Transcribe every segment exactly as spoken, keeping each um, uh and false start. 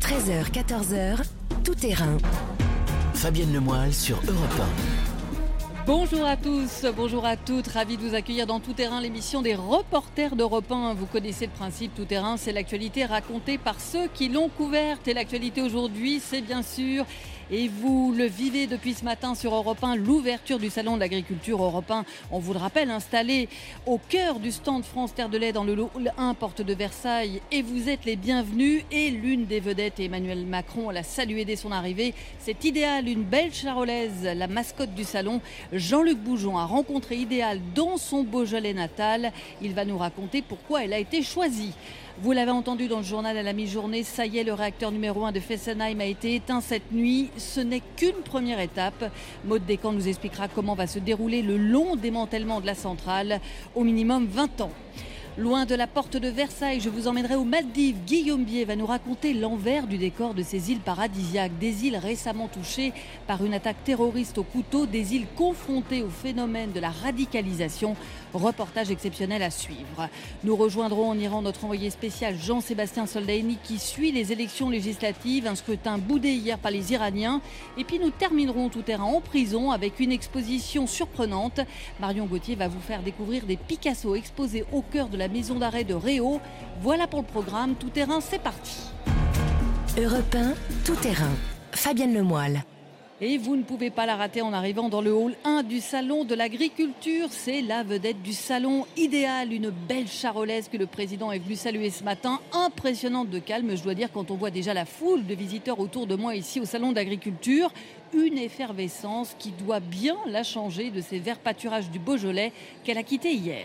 treize heures quatorze heures, tout terrain. Fabienne Lemoyle sur Europe un. Bonjour à tous, bonjour à toutes, ravi de vous accueillir dans Tout Terrain, l'émission des reporters d'Europe un. Vous connaissez le principe, Tout Terrain, c'est l'actualité racontée par ceux qui l'ont couverte. Et l'actualité aujourd'hui, c'est bien sûr, et vous le vivez depuis ce matin sur Europe un, l'ouverture du Salon de l'Agriculture Europe un. On vous le rappelle, installé au cœur du stand France Terre de Lait dans le hall un, porte de Versailles. Et vous êtes les bienvenus. Et l'une des vedettes, Emmanuel Macron, l'a salué dès son arrivée. C'est Idéal, une belle charolaise, la mascotte du salon. Jean-Luc Boujon a rencontré Idéal dans son Beaujolais natal. Il va nous raconter pourquoi elle a été choisie. Vous l'avez entendu dans le journal à la mi-journée, ça y est, le réacteur numéro un de Fessenheim a été éteint cette nuit. Ce n'est qu'une première étape. Maud Descamps nous expliquera comment va se dérouler le long démantèlement de la centrale, au minimum vingt ans. Loin de la porte de Versailles, je vous emmènerai aux Maldives. Guillaume Bier va nous raconter l'envers du décor de ces îles paradisiaques. Des îles récemment touchées par une attaque terroriste au couteau, des îles confrontées au phénomène de la radicalisation. Reportage exceptionnel à suivre. Nous rejoindrons en Iran notre envoyé spécial Jean-Sébastien Soldaini qui suit les élections législatives, un scrutin boudé hier par les Iraniens. Et puis nous terminerons Tout Terrain en prison avec une exposition surprenante. Marion Gauthier va vous faire découvrir des Picasso exposés au cœur de la maison d'arrêt de Réau. Voilà pour le programme. Tout Terrain, c'est parti. Europe un, Tout Terrain. Fabienne Lemoyle. Et vous ne pouvez pas la rater en arrivant dans le hall un du Salon de l'Agriculture. C'est la vedette du salon, Idéal, une belle charolaise que le président est venu saluer ce matin. Impressionnante de calme, je dois dire, quand on voit déjà la foule de visiteurs autour de moi ici au Salon d'Agriculture. Une effervescence qui doit bien la changer de ces verts pâturages du Beaujolais qu'elle a quittés hier.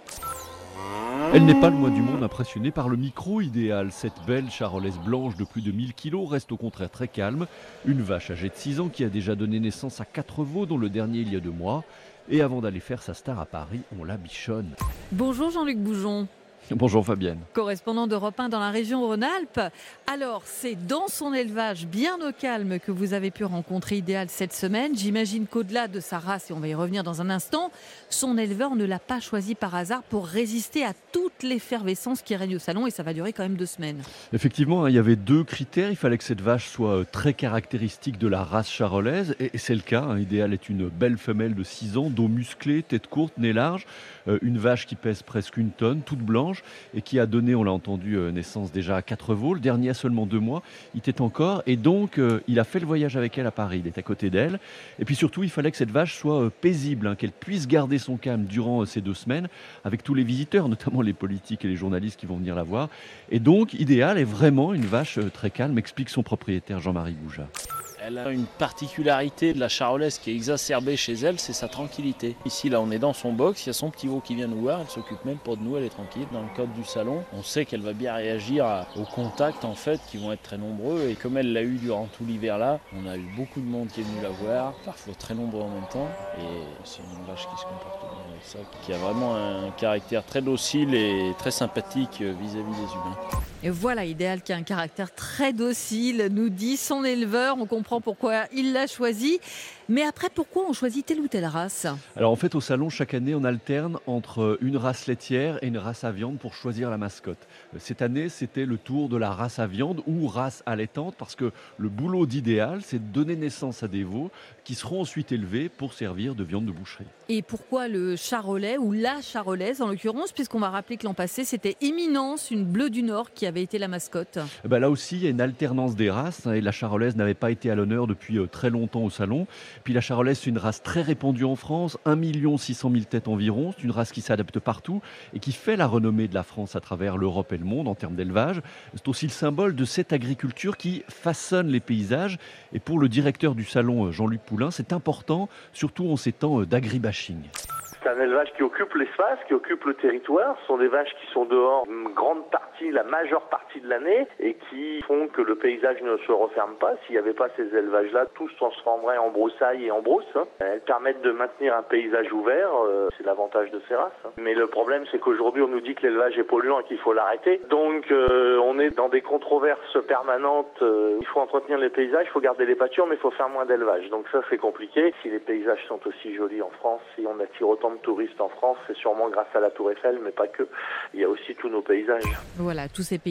Elle n'est pas le moins du monde impressionnée par le micro Idéal. Cette belle charolaise blanche de plus de mille kilos reste au contraire très calme. Une vache âgée de six ans qui a déjà donné naissance à quatre veaux, dont le dernier il y a deux mois. Et avant d'aller faire sa star à Paris, on la bichonne. Bonjour Jean-Luc Boujon. Bonjour Fabienne. Correspondant d'Europe un dans la région Rhône-Alpes. Alors, c'est dans son élevage bien au calme que vous avez pu rencontrer Idéal cette semaine. J'imagine qu'au-delà de sa race, et on va y revenir dans un instant, son éleveur ne l'a pas choisi par hasard pour résister à toute l'effervescence qui règne au salon, et ça va durer quand même deux semaines. Effectivement, hein, il y avait deux critères. Il fallait que cette vache soit très caractéristique de la race charolaise, et c'est le cas. Hein. Idéal est une belle femelle de six ans, dos musclé, tête courte, nez large. Euh, une vache qui pèse presque une tonne, toute blanche, et qui a donné, on l'a entendu, euh, naissance déjà à quatre veaux. Le dernier a seulement deux mois, il était encore, et donc euh, il a fait le voyage avec elle à Paris, il est à côté d'elle. Et puis surtout, il fallait que cette vache soit euh, paisible, hein, qu'elle puisse garder son calme durant euh, ces deux semaines, avec tous les visiteurs, notamment les politiques et les journalistes qui vont venir la voir. Et donc, Idéal est vraiment une vache euh, très calme, explique son propriétaire Jean-Marie Gouja. Elle a une particularité de la charolaise qui est exacerbée chez elle, c'est sa tranquillité. Ici, là, on est dans son box, il y a son petit veau qui vient nous voir, elle s'occupe même pas de nous, elle est tranquille. Dans le cadre du salon, on sait qu'elle va bien réagir à, aux contacts, en fait, qui vont être très nombreux. Et comme elle l'a eu durant tout l'hiver là, on a eu beaucoup de monde qui est venu la voir, parfois très nombreux en même temps. Et c'est une vache qui se comporte bien avec ça, qui a vraiment un caractère très docile et très sympathique vis-à-vis des humains. Et voilà, Idéal qui a un caractère très docile, nous dit son éleveur. On comprend pourquoi il l'a choisi. Mais après, pourquoi on choisit telle ou telle race ? Alors en fait, au salon, chaque année, on alterne entre une race laitière et une race à viande pour choisir la mascotte. Cette année, c'était le tour de la race à viande ou race allaitante, parce que le boulot d'Idéal, c'est de donner naissance à des veaux qui seront ensuite élevés pour servir de viande de boucherie. Et pourquoi le charolais ou la charolaise en l'occurrence, puisqu'on va rappeler que l'an passé, c'était Éminence, une bleue du Nord, qui avait été la mascotte. Ben là aussi, il y a une alternance des races, hein, et la charolaise n'avait pas été à l'honneur depuis euh, très longtemps au salon. Puis la charolaise, c'est une race très répandue en France, un million six cent mille têtes environ. C'est une race qui s'adapte partout et qui fait la renommée de la France à travers l'Europe et le monde en termes d'élevage. C'est aussi le symbole de cette agriculture qui façonne les paysages. Et pour le directeur du salon, Jean-Luc Poulain, c'est important, surtout en ces temps d'agribashing. C'est un élevage qui occupe l'espace, qui occupe le territoire. Ce sont des vaches qui sont dehors une grande partie, la majeure partie de l'année, et qui font que le paysage ne se referme pas. S'il n'y avait pas ces élevages-là, tout se transformerait en broussailles et en brousse. Elles permettent de maintenir un paysage ouvert, euh, c'est l'avantage de ces races. Mais le problème, c'est qu'aujourd'hui, on nous dit que l'élevage est polluant et qu'il faut l'arrêter. Donc, euh, on est dans des controverses permanentes. Euh, il faut entretenir les paysages, il faut garder les pâtures, mais il faut faire moins d'élevage. Donc ça, c'est compliqué. Si les paysages sont aussi jolis en France, si on attire autant de touristes en France, c'est sûrement grâce à la Tour Eiffel, mais pas que. Il y a aussi tous nos paysages. Voilà, tous ces paysages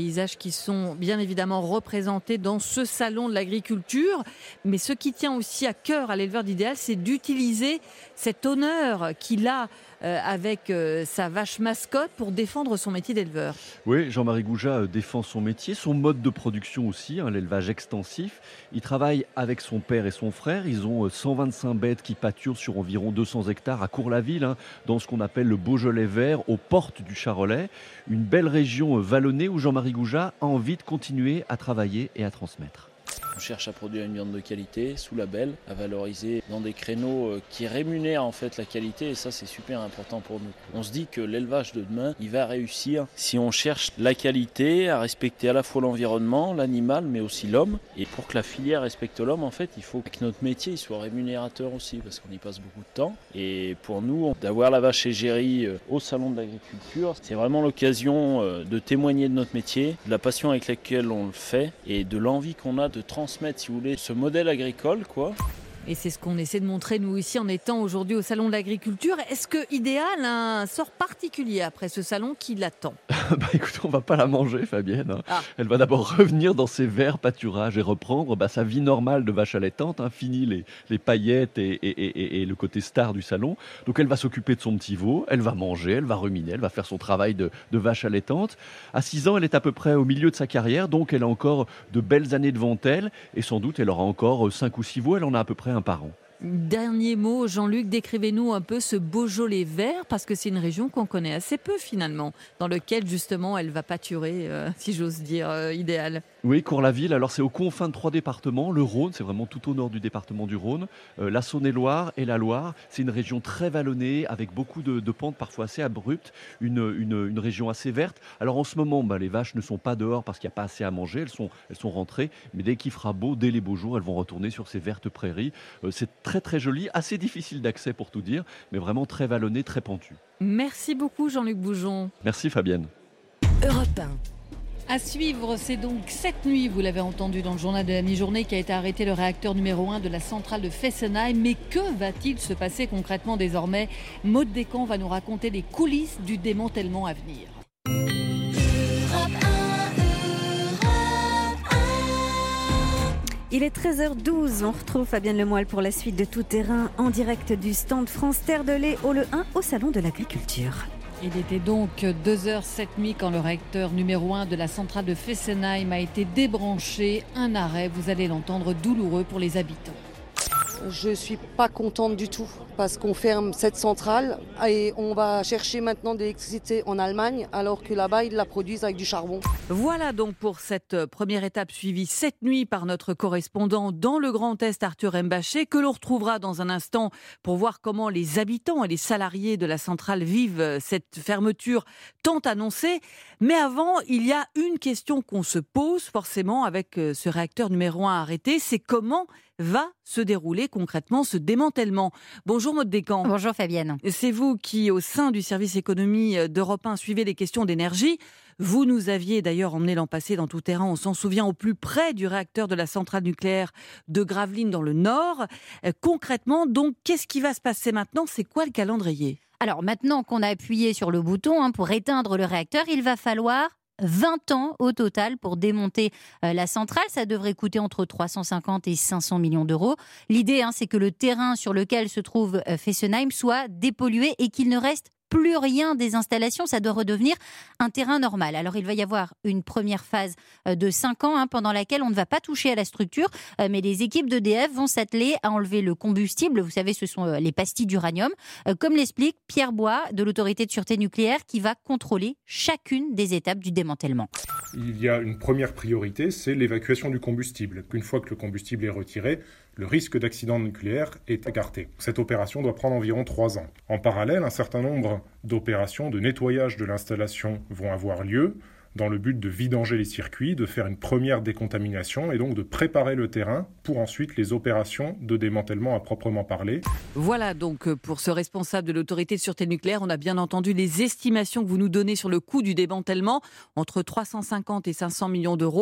paysages qui sont bien évidemment représentés dans ce salon de l'agriculture. Mais ce qui tient aussi à cœur à l'éleveur d'Idéal, c'est d'utiliser cet honneur qu'il a euh, avec euh, sa vache mascotte pour défendre son métier d'éleveur. Oui, Jean-Marie Gouja euh, défend son métier, son mode de production aussi, hein, l'élevage extensif. Il travaille avec son père et son frère. Ils ont euh, cent vingt-cinq bêtes qui pâturent sur environ deux cents hectares à Cours-la-Ville, hein, dans ce qu'on appelle le Beaujolais vert, aux portes du Charolais. Une belle région euh, vallonnée où Jean-Marie Gouja a envie de continuer à travailler et à transmettre. On cherche à produire une viande de qualité, sous label, à valoriser dans des créneaux qui rémunèrent en fait la qualité, et ça c'est super important pour nous. On se dit que l'élevage de demain, il va réussir si on cherche la qualité, à respecter à la fois l'environnement, l'animal, mais aussi l'homme. Et pour que la filière respecte l'homme, en fait, il faut que notre métier il soit rémunérateur aussi, parce qu'on y passe beaucoup de temps. Et pour nous, d'avoir la vache égérie au salon de l'agriculture, c'est vraiment l'occasion de témoigner de notre métier, de la passion avec laquelle on le fait, et de l'envie qu'on a de transmettre, si vous voulez, ce modèle agricole, quoi. Et c'est ce qu'on essaie de montrer nous ici en étant aujourd'hui au Salon de l'Agriculture. Est-ce que Idéal a un sort particulier après ce salon qui l'attend ? Bah écoute, on va pas la manger, Fabienne. Hein. Ah. Elle va d'abord revenir dans ses verts pâturages et reprendre bah, sa vie normale de vache allaitante. Hein. Fini les, les paillettes et, et, et, et le côté star du salon. Donc elle va s'occuper de son petit veau, elle va manger, elle va ruminer, elle va faire son travail de, de vache allaitante. À six ans, elle est à peu près au milieu de sa carrière, donc elle a encore de belles années devant elle. Et sans doute, elle aura encore cinq ou six veaux, elle en a à peu près un par an. Dernier mot, Jean-Luc, décrivez-nous un peu ce Beaujolais vert, parce que c'est une région qu'on connaît assez peu finalement, dans lequel justement elle va pâturer, euh, si j'ose dire, euh, Idéal. Oui, Cours-la-Ville, alors c'est aux confins de trois départements, le Rhône, c'est vraiment tout au nord du département du Rhône, euh, la Saône-et-Loire et la Loire. C'est une région très vallonnée, avec beaucoup de, de pentes parfois assez abruptes, une, une, une région assez verte. Alors en ce moment, bah, les vaches ne sont pas dehors parce qu'il n'y a pas assez à manger, elles sont, elles sont rentrées, mais dès qu'il fera beau, dès les beaux jours, elles vont retourner sur ces vertes prairies. Euh, c'est très très joli, assez difficile d'accès pour tout dire, mais vraiment très vallonné, très pentu. Merci beaucoup Jean-Luc Boujon. Merci Fabienne. Europe un. À suivre, c'est donc cette nuit, vous l'avez entendu dans le journal de la mi-journée, qu'a été arrêté le réacteur numéro un de la centrale de Fessenheim. Mais que va-t-il se passer concrètement désormais ? Maud Descamps va nous raconter les coulisses du démantèlement à venir. Il est treize heures douze, on retrouve Fabienne Lemoyle pour la suite de Tout Terrain en direct du stand France Terre de lait au Le un au Salon de l'Agriculture. Il était donc deux heures cette nuit quand le réacteur numéro un de la centrale de Fessenheim a été débranché. Un arrêt, vous allez l'entendre, douloureux pour les habitants. Je ne suis pas contente du tout parce qu'on ferme cette centrale et on va chercher maintenant de l'électricité en Allemagne alors que là-bas ils la produisent avec du charbon. Voilà donc pour cette première étape suivie cette nuit par notre correspondant dans le Grand Est, Arthur Mbaché, que l'on retrouvera dans un instant pour voir comment les habitants et les salariés de la centrale vivent cette fermeture tant annoncée. Mais avant, il y a une question qu'on se pose forcément avec ce réacteur numéro un arrêté, c'est comment va se dérouler concrètement ce démantèlement. Bonjour Maud Descamps. Bonjour Fabienne. C'est vous qui, au sein du service économie d'Europe un, suivez les questions d'énergie. Vous nous aviez d'ailleurs emmené l'an passé dans Tout Terrain, on s'en souvient, au plus près du réacteur de la centrale nucléaire de Gravelines dans le Nord. Euh, concrètement, donc, qu'est-ce qui va se passer maintenant ? C'est quoi le calendrier ? Alors maintenant qu'on a appuyé sur le bouton hein, pour éteindre le réacteur, il va falloir vingt ans au total pour démonter euh, la centrale. Ça devrait coûter entre trois cent cinquante et cinq cents millions d'euros. L'idée, hein, c'est que le terrain sur lequel se trouve euh, Fessenheim soit dépollué et qu'il ne reste plus rien des installations, ça doit redevenir un terrain normal. Alors il va y avoir une première phase de cinq ans hein, pendant laquelle on ne va pas toucher à la structure, euh, mais les équipes d'E D F vont s'atteler à enlever le combustible. Vous savez, ce sont euh, les pastilles d'uranium, euh, comme l'explique Pierre Bois de l'autorité de sûreté nucléaire qui va contrôler chacune des étapes du démantèlement. Il y a une première priorité, c'est l'évacuation du combustible. Une fois que le combustible est retiré, le risque d'accident nucléaire est écarté. Cette opération doit prendre environ trois ans. En parallèle, un certain nombre d'opérations de nettoyage de l'installation vont avoir lieu dans le but de vidanger les circuits, de faire une première décontamination et donc de préparer le terrain pour ensuite les opérations de démantèlement à proprement parler. Voilà donc pour ce responsable de l'autorité de sûreté nucléaire, on a bien entendu les estimations que vous nous donnez sur le coût du démantèlement, entre trois cent cinquante et cinq cents millions d'euros.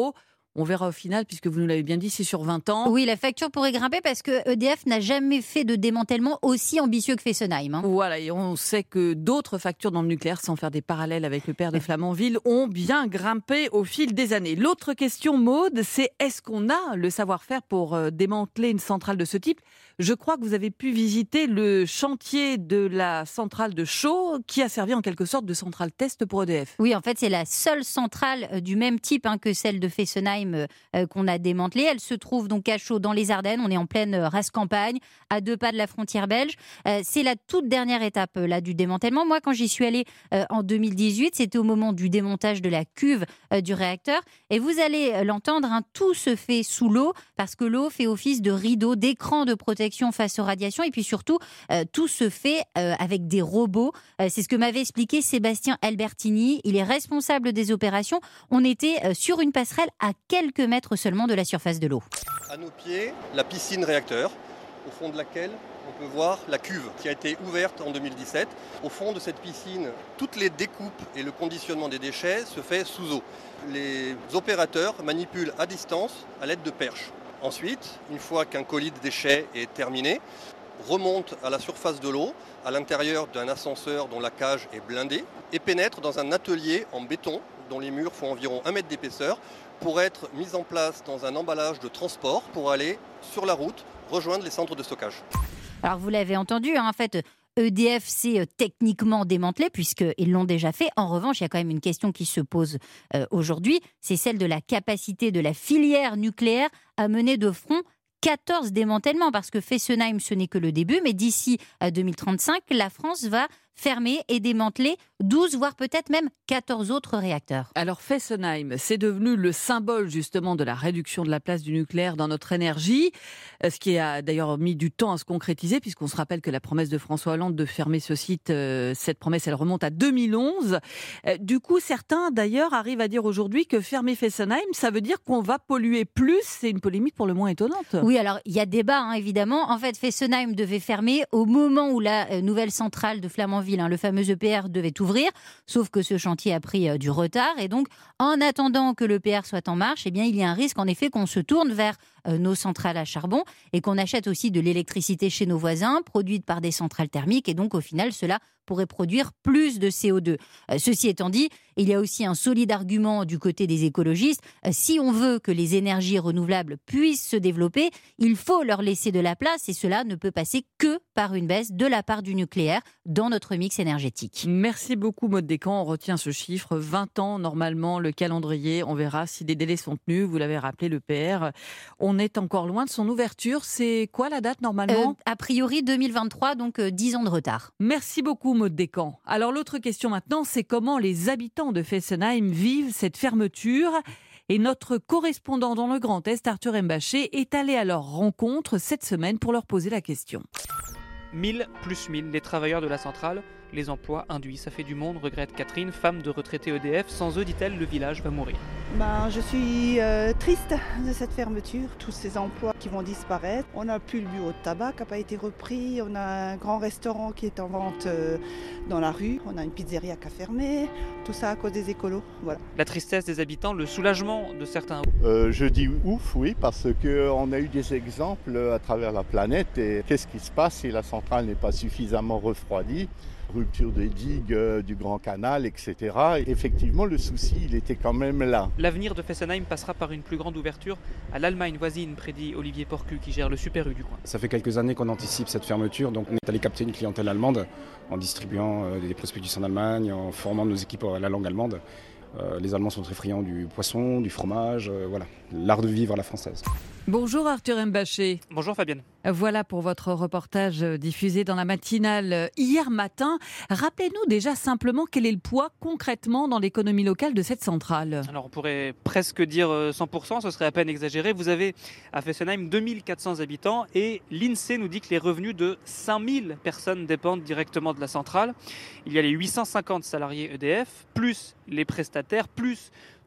On verra au final, puisque vous nous l'avez bien dit, c'est sur vingt ans. Oui, la facture pourrait grimper parce que E D F n'a jamais fait de démantèlement aussi ambitieux que Fessenheim. Hein. Voilà, et on sait que d'autres factures dans le nucléaire, sans faire des parallèles avec le père de Flamanville, ont bien grimpé au fil des années. L'autre question, Maude, c'est est-ce qu'on a le savoir-faire pour démanteler une centrale de ce type ? Je crois que vous avez pu visiter le chantier de la centrale de Chaux, qui a servi en quelque sorte de centrale test pour E D F. Oui, en fait, c'est la seule centrale du même type hein, que celle de Fessenheim euh, qu'on a démantelée. Elle se trouve donc à Chaux, dans les Ardennes. On est en pleine race campagne, à deux pas de la frontière belge. Euh, c'est la toute dernière étape euh, là, du démantèlement. Moi, quand j'y suis allée euh, en deux mille dix-huit, c'était au moment du démontage de la cuve euh, du réacteur. Et vous allez l'entendre, hein, tout se fait sous l'eau, parce que l'eau fait office de rideau, d'écran de protection face aux radiations, et puis surtout euh, tout se fait euh, avec des robots. Euh, c'est ce que m'avait expliqué Sébastien Albertini. Il est responsable des opérations. On était euh, sur une passerelle à quelques mètres seulement de la surface de l'eau. À nos pieds, la piscine réacteur, au fond de laquelle on peut voir la cuve qui a été ouverte en deux mille dix-sept. Au fond de cette piscine, toutes les découpes et le conditionnement des déchets se fait sous eau. Les opérateurs manipulent à distance à l'aide de perches. Ensuite, une fois qu'un colis de déchets est terminé, remonte à la surface de l'eau, à l'intérieur d'un ascenseur dont la cage est blindée, et pénètre dans un atelier en béton dont les murs font environ un mètre d'épaisseur pour être mis en place dans un emballage de transport pour aller sur la route rejoindre les centres de stockage. Alors vous l'avez entendu, hein, en fait, E D F s'est techniquement démantelé puisqu'ils l'ont déjà fait. En revanche, il y a quand même une question qui se pose euh, aujourd'hui, c'est celle de la capacité de la filière nucléaire à mener de front quatorze démantèlements, parce que Fessenheim, ce n'est que le début, mais d'ici à deux mille trente-cinq, la France va fermer et démanteler douze, voire peut-être même quatorze autres réacteurs. Alors Fessenheim, c'est devenu le symbole justement de la réduction de la place du nucléaire dans notre énergie, ce qui a d'ailleurs mis du temps à se concrétiser, puisqu'on se rappelle que la promesse de François Hollande de fermer ce site, euh, cette promesse, elle remonte à deux mille onze. Euh, du coup, certains d'ailleurs arrivent à dire aujourd'hui que fermer Fessenheim, ça veut dire qu'on va polluer plus. C'est une polémique pour le moins étonnante. Oui, alors il y a débat, hein, évidemment. En fait, Fessenheim devait fermer au moment où la euh, nouvelle centrale de Flamanville, hein, le fameux E P R, devait ouvrir, sauf que ce chantier a pris euh, du retard, et donc en attendant que l'E P R soit en marche, eh bien, il y a un risque en effet qu'on se tourne vers euh, nos centrales à charbon et qu'on achète aussi de l'électricité chez nos voisins, produite par des centrales thermiques, et donc au final cela pourrait produire plus de C O deux. Euh, ceci étant dit, il y a aussi un solide argument du côté des écologistes. Euh, si on veut que les énergies renouvelables puissent se développer, il faut leur laisser de la place, et cela ne peut passer que par une baisse de la part du nucléaire dans notre mix énergétique. Merci beaucoup Maude Descamps, on retient ce chiffre, vingt ans normalement le calendrier, on verra si les délais sont tenus, vous l'avez rappelé, l'E P R, on est encore loin de son ouverture, c'est quoi la date normalement ? euh, A priori deux mille vingt-trois, donc euh, dix ans de retard. Merci beaucoup Maude Descamps. Alors l'autre question maintenant, c'est comment les habitants de Fessenheim vivent cette fermeture ? Et notre correspondant dans le Grand Est, Arthur Mbaché, est allé à leur rencontre cette semaine pour leur poser la question. mille plus mille, les travailleurs de la centrale, les emplois induits, ça fait du monde, regrette Catherine, femme de retraité E D F. Sans eux, dit-elle, le village va mourir. Ben, je suis euh, triste de cette fermeture, tous ces emplois qui vont disparaître. On n'a plus le bureau de tabac qui n'a pas été repris, on a un grand restaurant qui est en vente euh, dans la rue, on a une pizzeria qui a fermé, tout ça à cause des écolos. Voilà. La tristesse des habitants, le soulagement de certains. Euh, je dis ouf, oui, parce qu'on a eu des exemples à travers la planète. Et qu'est-ce qui se passe si la centrale n'est pas suffisamment refroidie ? Rupture des digues, euh, du Grand Canal, et cetera. Et effectivement, le souci, il était quand même là. L'avenir de Fessenheim passera par une plus grande ouverture à l'Allemagne voisine, prédit Olivier Porcu, qui gère le Super U du coin. Ça fait quelques années qu'on anticipe cette fermeture, donc on est allé capter une clientèle allemande en distribuant euh, des prospectus en Allemagne, en formant nos équipes à la langue allemande. Euh, les Allemands sont très friands du poisson, du fromage, euh, voilà, l'art de vivre à la française. Bonjour Arthur Mbaché. Bonjour Fabienne. Voilà pour votre reportage diffusé dans la matinale hier matin. Rappelez-nous déjà simplement quel est le poids concrètement dans l'économie locale de cette centrale. Alors on pourrait presque dire cent pour cent, ce serait à peine exagéré. Vous avez à Fessenheim deux mille quatre cents habitants et l'INSEE nous dit que les revenus de cinq mille personnes dépendent directement de la centrale. Il y a les huit cent cinquante salariés E D F, plus les prestataires, plus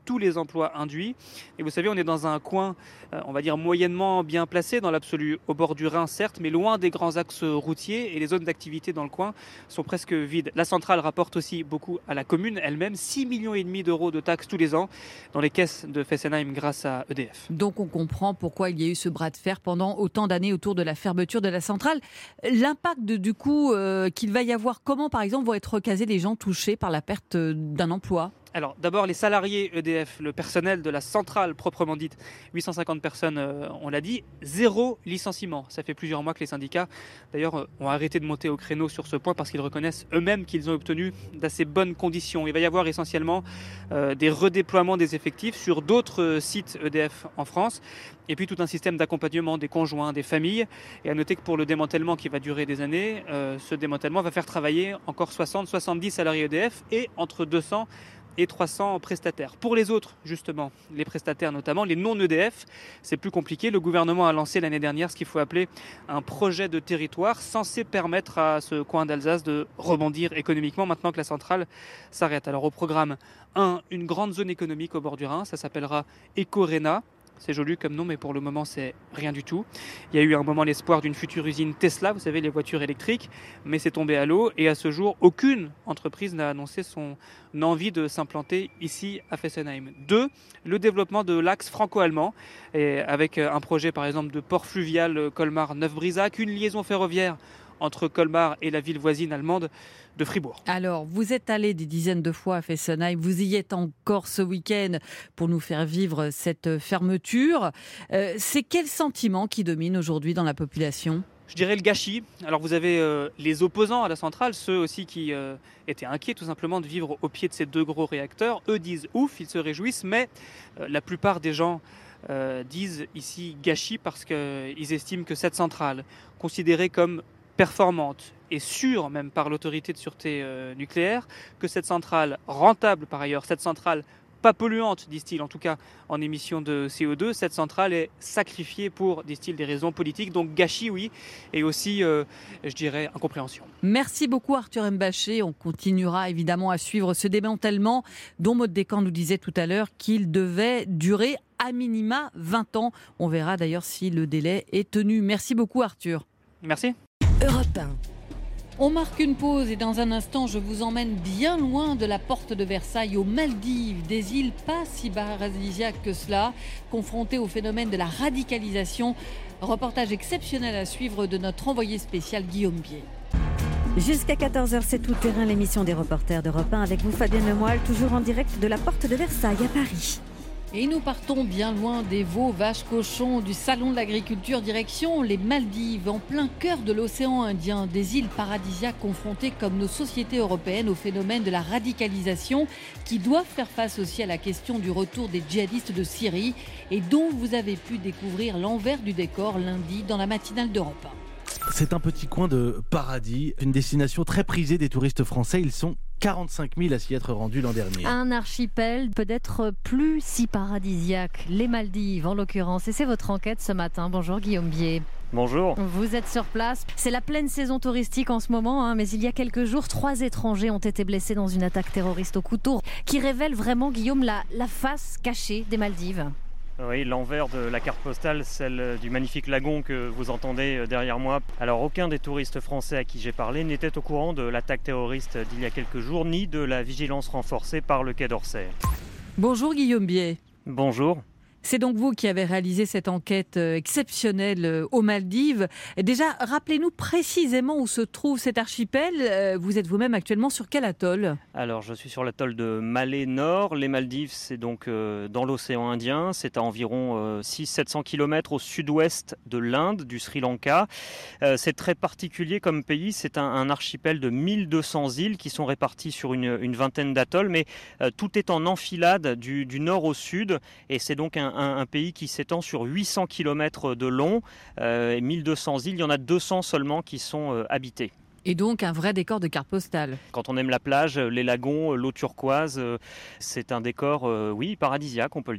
tous les emplois induits. Et vous savez, on est dans un coin, euh, on va dire, moyennement bien placé dans l'absolu, au bord du Rhin certes, mais loin des grands axes routiers, et les zones d'activité dans le coin sont presque vides. La centrale rapporte aussi beaucoup à la commune elle-même, six virgule cinq millions d'euros de taxes tous les ans dans les caisses de Fessenheim grâce à E D F. Donc on comprend pourquoi il y a eu ce bras de fer pendant autant d'années autour de la fermeture de la centrale. L'impact de, du coup euh, qu'il va y avoir, comment par exemple vont être recasés les gens touchés par la perte d'un emploi ? Alors d'abord les salariés E D F, le personnel de la centrale proprement dite, huit cent cinquante personnes, euh, on l'a dit, zéro licenciement. Ça fait plusieurs mois que les syndicats d'ailleurs euh, ont arrêté de monter au créneau sur ce point parce qu'ils reconnaissent eux-mêmes qu'ils ont obtenu d'assez bonnes conditions. Il va y avoir essentiellement euh, des redéploiements des effectifs sur d'autres euh, sites E D F en France et puis tout un système d'accompagnement des conjoints, des familles. Et à noter que pour le démantèlement qui va durer des années, euh, ce démantèlement va faire travailler encore soixante à soixante-dix salariés E D F et entre deux cents et trois cents prestataires. Pour les autres, justement, les prestataires notamment, les non-E D F, c'est plus compliqué. Le gouvernement a lancé l'année dernière ce qu'il faut appeler un projet de territoire censé permettre à ce coin d'Alsace de rebondir économiquement maintenant que la centrale s'arrête. Alors au programme un, une grande zone économique au bord du Rhin, ça s'appellera Ecorena. C'est joli comme nom, mais pour le moment, c'est rien du tout. Il y a eu un moment l'espoir d'une future usine Tesla, vous savez, les voitures électriques, mais c'est tombé à l'eau. Et à ce jour, aucune entreprise n'a annoncé son envie de s'implanter ici à Fessenheim. Deux, le développement de l'axe franco-allemand, et avec un projet par exemple de port fluvial Colmar-Neuf-Brisac, une liaison ferroviaire entre Colmar et la ville voisine allemande de Fribourg. Alors, vous êtes allé des dizaines de fois à Fessenheim, vous y êtes encore ce week-end pour nous faire vivre cette fermeture. Euh, c'est quel sentiment qui domine aujourd'hui dans la population ? Je dirais le gâchis. Alors vous avez euh, les opposants à la centrale, ceux aussi qui euh, étaient inquiets tout simplement de vivre au pied de ces deux gros réacteurs. Eux disent ouf, ils se réjouissent, mais euh, la plupart des gens euh, disent ici gâchis parce qu'ils estiment que cette centrale, considérée comme performante et sûre même par l'autorité de sûreté euh, nucléaire, que cette centrale rentable par ailleurs, cette centrale pas polluante, disent-ils, en tout cas en émissions de C O deux, cette centrale est sacrifiée pour, disent-ils, des raisons politiques. Donc gâchis, oui, et aussi, euh, je dirais, incompréhension. Merci beaucoup Arthur Mbaché. On continuera évidemment à suivre ce démantèlement dont Maud Descamps nous disait tout à l'heure qu'il devait durer à minima vingt ans. On verra d'ailleurs si le délai est tenu. Merci beaucoup Arthur. Merci. Europe un. On marque une pause et dans un instant, je vous emmène bien loin de la porte de Versailles, aux Maldives, des îles pas si paradisiaques que cela, confrontées au phénomène de la radicalisation. Reportage exceptionnel à suivre de notre envoyé spécial Guillaume Bier. Jusqu'à quatorze heures, c'est Tout Terrain, l'émission des reporters d'Europe un avec vous Fabienne Lemoyle, toujours en direct de la porte de Versailles à Paris. Et nous partons bien loin des veaux, vaches, cochons, du salon de l'agriculture, direction les Maldives, en plein cœur de l'océan Indien, des îles paradisiaques confrontées comme nos sociétés européennes au phénomène de la radicalisation qui doivent faire face aussi à la question du retour des djihadistes de Syrie et dont vous avez pu découvrir l'envers du décor lundi dans la matinale d'Europe un. C'est un petit coin de paradis, une destination très prisée des touristes français. Ils sont quarante-cinq mille à s'y être rendus l'an dernier. Un archipel peut-être plus si paradisiaque, les Maldives en l'occurrence. Et c'est votre enquête ce matin. Bonjour Guillaume Bier. Bonjour. Vous êtes sur place. C'est la pleine saison touristique en ce moment, hein, mais il y a quelques jours, trois étrangers ont été blessés dans une attaque terroriste au couteau qui révèle vraiment, Guillaume, la, la face cachée des Maldives. Oui, l'envers de la carte postale, celle du magnifique lagon que vous entendez derrière moi. Alors aucun des touristes français à qui j'ai parlé n'était au courant de l'attaque terroriste d'il y a quelques jours, ni de la vigilance renforcée par le Quai d'Orsay. Bonjour Guillaume Bier. Bonjour. C'est donc vous qui avez réalisé cette enquête exceptionnelle aux Maldives. Déjà, rappelez-nous précisément où se trouve cet archipel. Vous êtes vous-même actuellement sur quel atoll ? Alors, je suis sur l'atoll de Malé Nord. Les Maldives, c'est donc euh, dans l'océan Indien. C'est à environ euh, six cents à sept cents kilomètres au sud-ouest de l'Inde, du Sri Lanka. Euh, c'est très particulier comme pays. C'est un, un archipel de mille deux cents îles qui sont réparties sur une, une vingtaine d'atolls. Mais euh, tout est en enfilade du, du nord au sud. Et c'est donc un Un, un pays qui s'étend sur huit cents kilomètres de long, euh, et mille deux cents îles, il y en a deux cents seulement qui sont euh, habitées. Et donc un vrai décor de carte postale. Quand on aime la plage, les lagons, l'eau turquoise, euh, c'est un décor, euh, oui, paradisiaque, on peut le dire.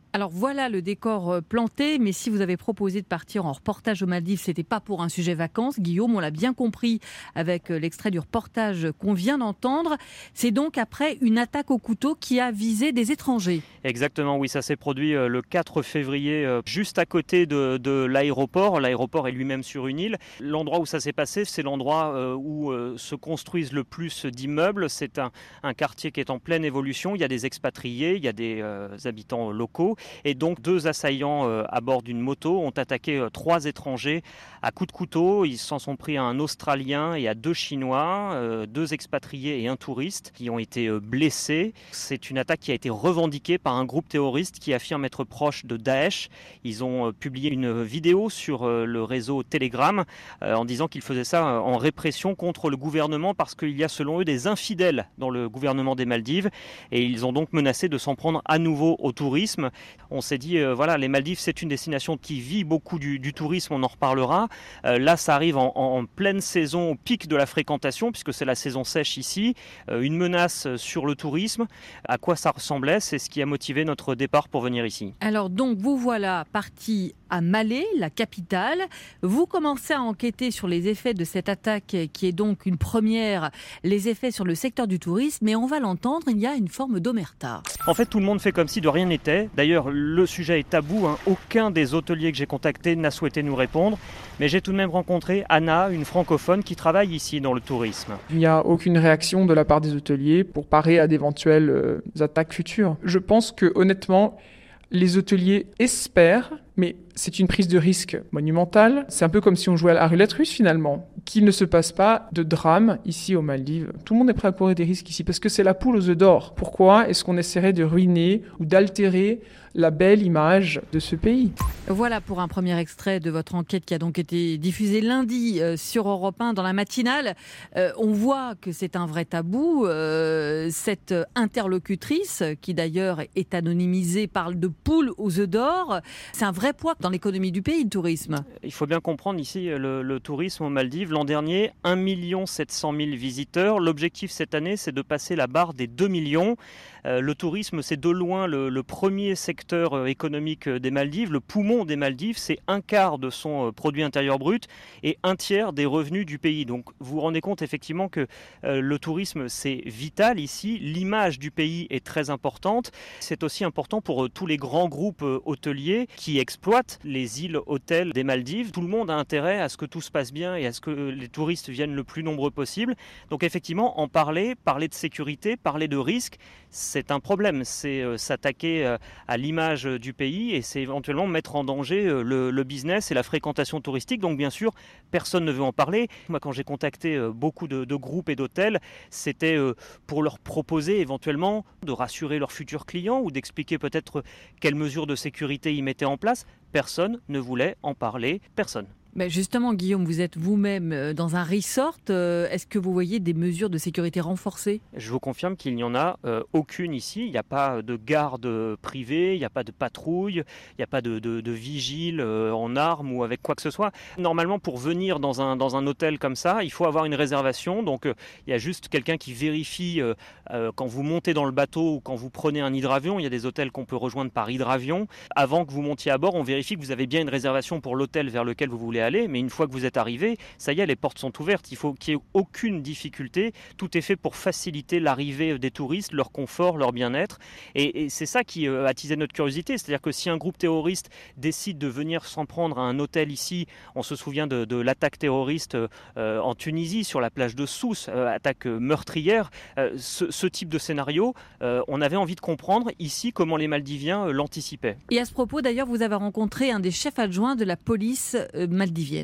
Alors voilà le décor planté, mais si vous avez proposé de partir en reportage aux Maldives, c'était pas pour un sujet vacances. Guillaume, on l'a bien compris avec l'extrait du reportage qu'on vient d'entendre. C'est donc après une attaque au couteau qui a visé des étrangers. Exactement, oui, ça s'est produit le quatre février, juste à côté de, de l'aéroport. L'aéroport est lui-même sur une île. L'endroit où ça s'est passé, c'est l'endroit où se construisent le plus d'immeubles. C'est un, un quartier qui est en pleine évolution. Il y a des expatriés, il y a des euh, habitants locaux. Et donc deux assaillants euh, à bord d'une moto ont attaqué euh, trois étrangers à coups de couteau. Ils s'en sont pris à un Australien et à deux Chinois, euh, deux expatriés et un touriste qui ont été euh, blessés. C'est une attaque qui a été revendiquée par un groupe terroriste qui affirme être proche de Daesh. Ils ont euh, publié une vidéo sur euh, le réseau Telegram euh, en disant qu'ils faisaient ça euh, en répression contre le gouvernement parce qu'il y a selon eux des infidèles dans le gouvernement des Maldives et ils ont donc menacé de s'en prendre à nouveau au tourisme. On s'est dit, euh, voilà, les Maldives, c'est une destination qui vit beaucoup du, du tourisme, on en reparlera. Euh, là, ça arrive en, en pleine saison, au pic de la fréquentation, puisque c'est la saison sèche ici. Euh, une menace sur le tourisme. À quoi ça ressemblait? C'est ce qui a motivé notre départ pour venir ici. Alors donc, vous voilà parti à Malé, la capitale. Vous commencez à enquêter sur les effets de cette attaque, qui est donc une première, les effets sur le secteur du tourisme. Mais on va l'entendre, il y a une forme d'omerta. En fait, tout le monde fait comme si de rien n'était. D'ailleurs, le sujet est tabou, hein. Aucun des hôteliers que j'ai contactés n'a souhaité nous répondre. Mais j'ai tout de même rencontré Anna, une francophone qui travaille ici dans le tourisme. Il n'y a aucune réaction de la part des hôteliers pour parer à d'éventuelles euh, attaques futures. Je pense que honnêtement, les hôteliers espèrent, mais c'est une prise de risque monumentale. C'est un peu comme si on jouait à la roulette russe finalement. Qu'il ne se passe pas de drame ici aux Maldives. Tout le monde est prêt à courir des risques ici parce que c'est la poule aux œufs d'or. Pourquoi est-ce qu'on essaierait de ruiner ou d'altérer la belle image de ce pays? Voilà pour un premier extrait de votre enquête qui a donc été diffusée lundi euh, sur Europe un dans la matinale. Euh, on voit que c'est un vrai tabou. Euh, cette interlocutrice, qui d'ailleurs est anonymisée, parle de poule aux œufs d'or. C'est un vrai poids dans l'économie du pays, le tourisme. Il faut bien comprendre ici le, le tourisme aux Maldives. L'an dernier, un million sept cent mille visiteurs. L'objectif cette année, c'est de passer la barre des deux millions. Euh, le tourisme, c'est de loin le, le premier secteur euh, économique des Maldives. Le poumon des Maldives, c'est un quart de son euh, produit intérieur brut et un tiers des revenus du pays. Donc vous vous rendez compte effectivement que euh, le tourisme, c'est vital ici. L'image du pays est très importante. C'est aussi important pour euh, tous les grands groupes euh, hôteliers qui exploitent les îles hôtels des Maldives. Tout le monde a intérêt à ce que tout se passe bien et à ce que les touristes viennent le plus nombreux possible. Donc effectivement, en parler, parler de sécurité, parler de risques, c'est un problème. C'est euh, s'attaquer euh, à l'image du pays et c'est éventuellement mettre en danger euh, le, le business et la fréquentation touristique. Donc bien sûr, personne ne veut en parler. Moi, quand j'ai contacté euh, beaucoup de, de groupes et d'hôtels, c'était euh, pour leur proposer éventuellement de rassurer leurs futurs clients ou d'expliquer peut-être quelles mesures de sécurité ils mettaient en place. Personne ne voulait en parler. Personne. Mais justement, Guillaume, vous êtes vous-même dans un resort. Est-ce que vous voyez des mesures de sécurité renforcées? Je vous confirme qu'il n'y en a euh, aucune ici. Il n'y a pas de garde privée, il n'y a pas de patrouille, il n'y a pas de, de, de vigile euh, en armes ou avec quoi que ce soit. Normalement, pour venir dans un, dans un hôtel comme ça, il faut avoir une réservation. Donc, euh, il y a juste quelqu'un qui vérifie euh, euh, quand vous montez dans le bateau ou quand vous prenez un hydravion. Il y a des hôtels qu'on peut rejoindre par hydravion. Avant que vous montiez à bord, on vérifie que vous avez bien une réservation pour l'hôtel vers lequel vous voulez aller, mais une fois que vous êtes arrivé, ça y est, les portes sont ouvertes. Il faut qu'il n'y ait aucune difficulté. Tout est fait pour faciliter l'arrivée des touristes, leur confort, leur bien-être. Et, et c'est ça qui euh, a attisé notre curiosité. C'est-à-dire que si un groupe terroriste décide de venir s'en prendre à un hôtel ici, on se souvient de, de l'attaque terroriste euh, en Tunisie, sur la plage de Sousse, euh, attaque meurtrière, euh, ce, ce type de scénario, euh, on avait envie de comprendre ici comment les Maldiviens euh, l'anticipaient. Et à ce propos, d'ailleurs, vous avez rencontré un des chefs adjoints de la police euh, maldivienne.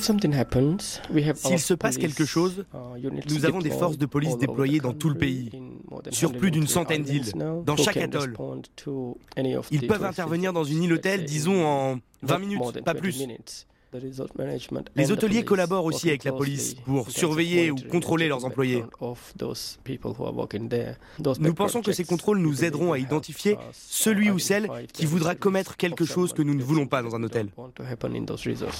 S'il se passe quelque chose, nous avons des forces de police déployées dans tout le pays, sur plus d'une centaine d'îles, dans chaque atoll. Ils peuvent intervenir dans une île hôtel, disons, en vingt minutes, pas plus. Les hôteliers collaborent aussi avec la police pour surveiller ou contrôler leurs employés. Nous pensons que ces contrôles nous aideront à identifier celui ou celle qui voudra commettre quelque chose que nous ne voulons pas dans un hôtel.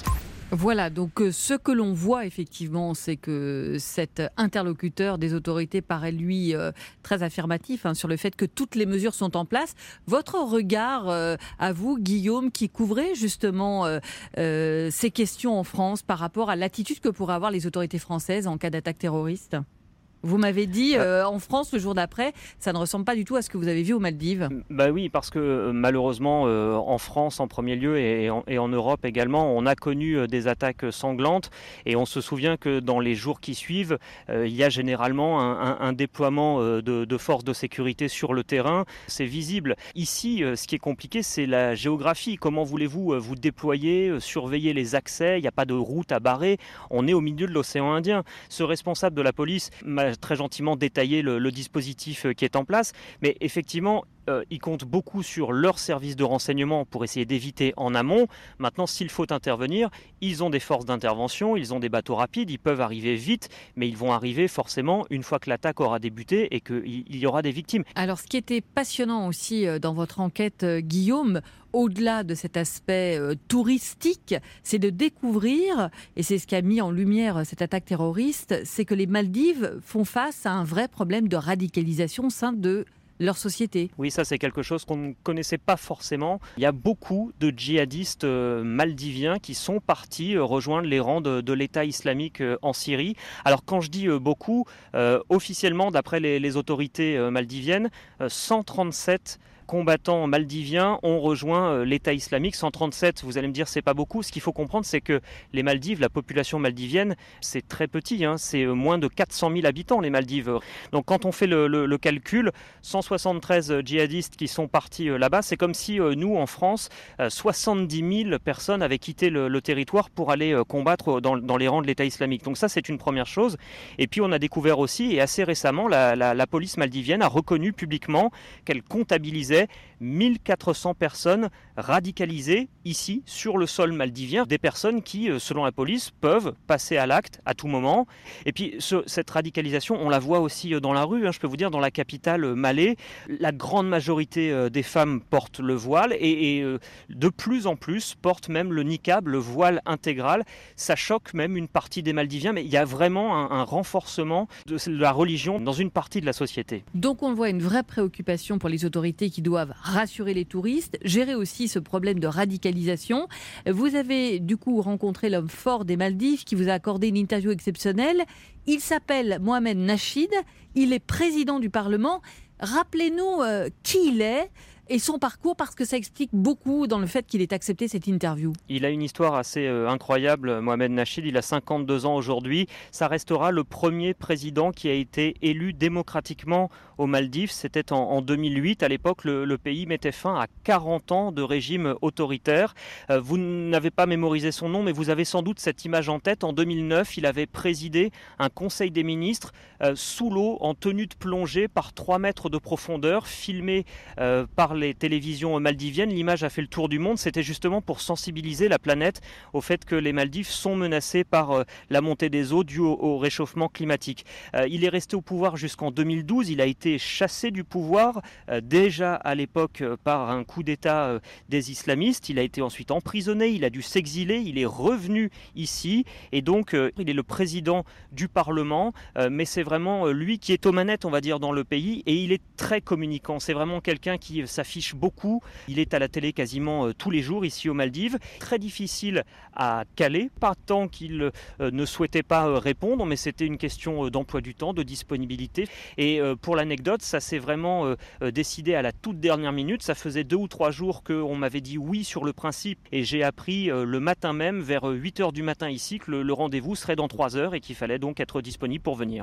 Voilà, donc euh, ce que l'on voit effectivement, c'est que cet interlocuteur des autorités paraît lui euh, très affirmatif hein, sur le fait que toutes les mesures sont en place. Votre regard euh, à vous, Guillaume, qui couvrez justement euh, euh, ces questions en France par rapport à l'attitude que pourraient avoir les autorités françaises en cas d'attaque terroriste ? Vous m'avez dit, euh, en France, le jour d'après, ça ne ressemble pas du tout à ce que vous avez vu aux Maldives. Bah oui, parce que euh, malheureusement, euh, en France en premier lieu et en, et en Europe également, on a connu euh, des attaques sanglantes et on se souvient que dans les jours qui suivent, euh, il y a généralement un, un, un déploiement euh, de, de forces de sécurité sur le terrain. C'est visible. Ici, euh, ce qui est compliqué, c'est la géographie. Comment voulez-vous euh, vous déployer, euh, surveiller les accès ? Il n'y a pas de route à barrer. On est au milieu de l'océan Indien. Ce responsable de la police m'a très gentiment détaillé le, le dispositif qui est en place, mais effectivement, euh, ils comptent beaucoup sur leur service de renseignement pour essayer d'éviter en amont. Maintenant, s'il faut intervenir, ils ont des forces d'intervention, ils ont des bateaux rapides, ils peuvent arriver vite, mais ils vont arriver forcément une fois que l'attaque aura débuté et qu'il y aura des victimes. Alors, ce qui était passionnant aussi dans votre enquête, Guillaume, au-delà de cet aspect euh, touristique, c'est de découvrir, et c'est ce qui a mis en lumière cette attaque terroriste, c'est que les Maldives font face à un vrai problème de radicalisation au sein de leur société. Oui, ça c'est quelque chose qu'on ne connaissait pas forcément. Il y a beaucoup de djihadistes euh, maldiviens qui sont partis euh, rejoindre les rangs de, de l'État islamique euh, en Syrie. Alors quand je dis euh, beaucoup, euh, officiellement d'après les, les autorités euh, maldiviennes, euh, cent trente-sept combattants maldiviens ont rejoint l'État islamique. cent trente-sept, vous allez me dire, c'est pas beaucoup. Ce qu'il faut comprendre, c'est que les Maldives, la population maldivienne, c'est très petit. Hein. C'est moins de quatre cent mille habitants, les Maldives. Donc quand on fait le, le, le calcul, cent soixante-treize djihadistes qui sont partis là-bas, c'est comme si nous, en France, soixante-dix mille personnes avaient quitté le, le territoire pour aller combattre dans, dans les rangs de l'État islamique. Donc ça, c'est une première chose. Et puis on a découvert aussi, et assez récemment, la, la, la police maldivienne a reconnu publiquement qu'elle comptabilisait mille quatre cents personnes radicalisées ici, sur le sol maldivien, des personnes qui, selon la police, peuvent passer à l'acte à tout moment. Et puis, ce, cette radicalisation, on la voit aussi dans la rue. Hein, je peux vous dire, dans la capitale, Malé, la grande majorité des femmes portent le voile et, et de plus en plus portent même le niqab, le voile intégral. Ça choque même une partie des Maldiviens, mais il y a vraiment un, un renforcement de la religion dans une partie de la société. Donc, on voit une vraie préoccupation pour les autorités qui doivent rassurer les touristes, gérer aussi ce problème de radicalisation. Vous avez du coup rencontré l'homme fort des Maldives qui vous a accordé une interview exceptionnelle. Il s'appelle Mohamed Nachid, il est président du Parlement. Rappelez-nous euh, qui il est et son parcours, parce que ça explique beaucoup dans le fait qu'il ait accepté cette interview. Il a une histoire assez euh, incroyable, Mohamed Nachid. Il a cinquante-deux ans aujourd'hui. Ça restera le premier président qui a été élu démocratiquement aux Maldives. C'était en, en deux mille huit. À l'époque, le, le pays mettait fin à quarante ans de régime autoritaire. Euh, vous n'avez pas mémorisé son nom, mais vous avez sans doute cette image en tête. En deux mille neuf, il avait présidé un conseil des ministres euh, sous l'eau, en tenue de plongée, par trois mètres de profondeur, filmé euh, par les télévisions maldiviennes. L'image a fait le tour du monde. C'était justement pour sensibiliser la planète au fait que les Maldives sont menacées par euh, la montée des eaux due au, au réchauffement climatique. Euh, il est resté au pouvoir jusqu'en deux mille douze. Il a été chassé du pouvoir euh, déjà à l'époque euh, par un coup d'État euh, des islamistes. Il a été ensuite emprisonné. Il a dû s'exiler. Il est revenu ici et donc euh, il est le président du Parlement. Euh, mais c'est vraiment euh, lui qui est aux manettes, on va dire, dans le pays, et il est très communicant. C'est vraiment quelqu'un qui s'affiche beaucoup. Il est à la télé quasiment euh, tous les jours ici aux Maldives. Très difficile à caler, pas tant qu'il euh, ne souhaitait pas euh, répondre, mais c'était une question euh, d'emploi du temps, de disponibilité. Et euh, pour l'anecdote, ça s'est vraiment euh, décidé à la toute dernière minute. Ça faisait deux ou trois jours qu'on m'avait dit oui sur le principe, et j'ai appris euh, le matin même, vers huit heures du matin ici, que le, le rendez-vous serait dans trois heures et qu'il fallait donc être disponible pour venir.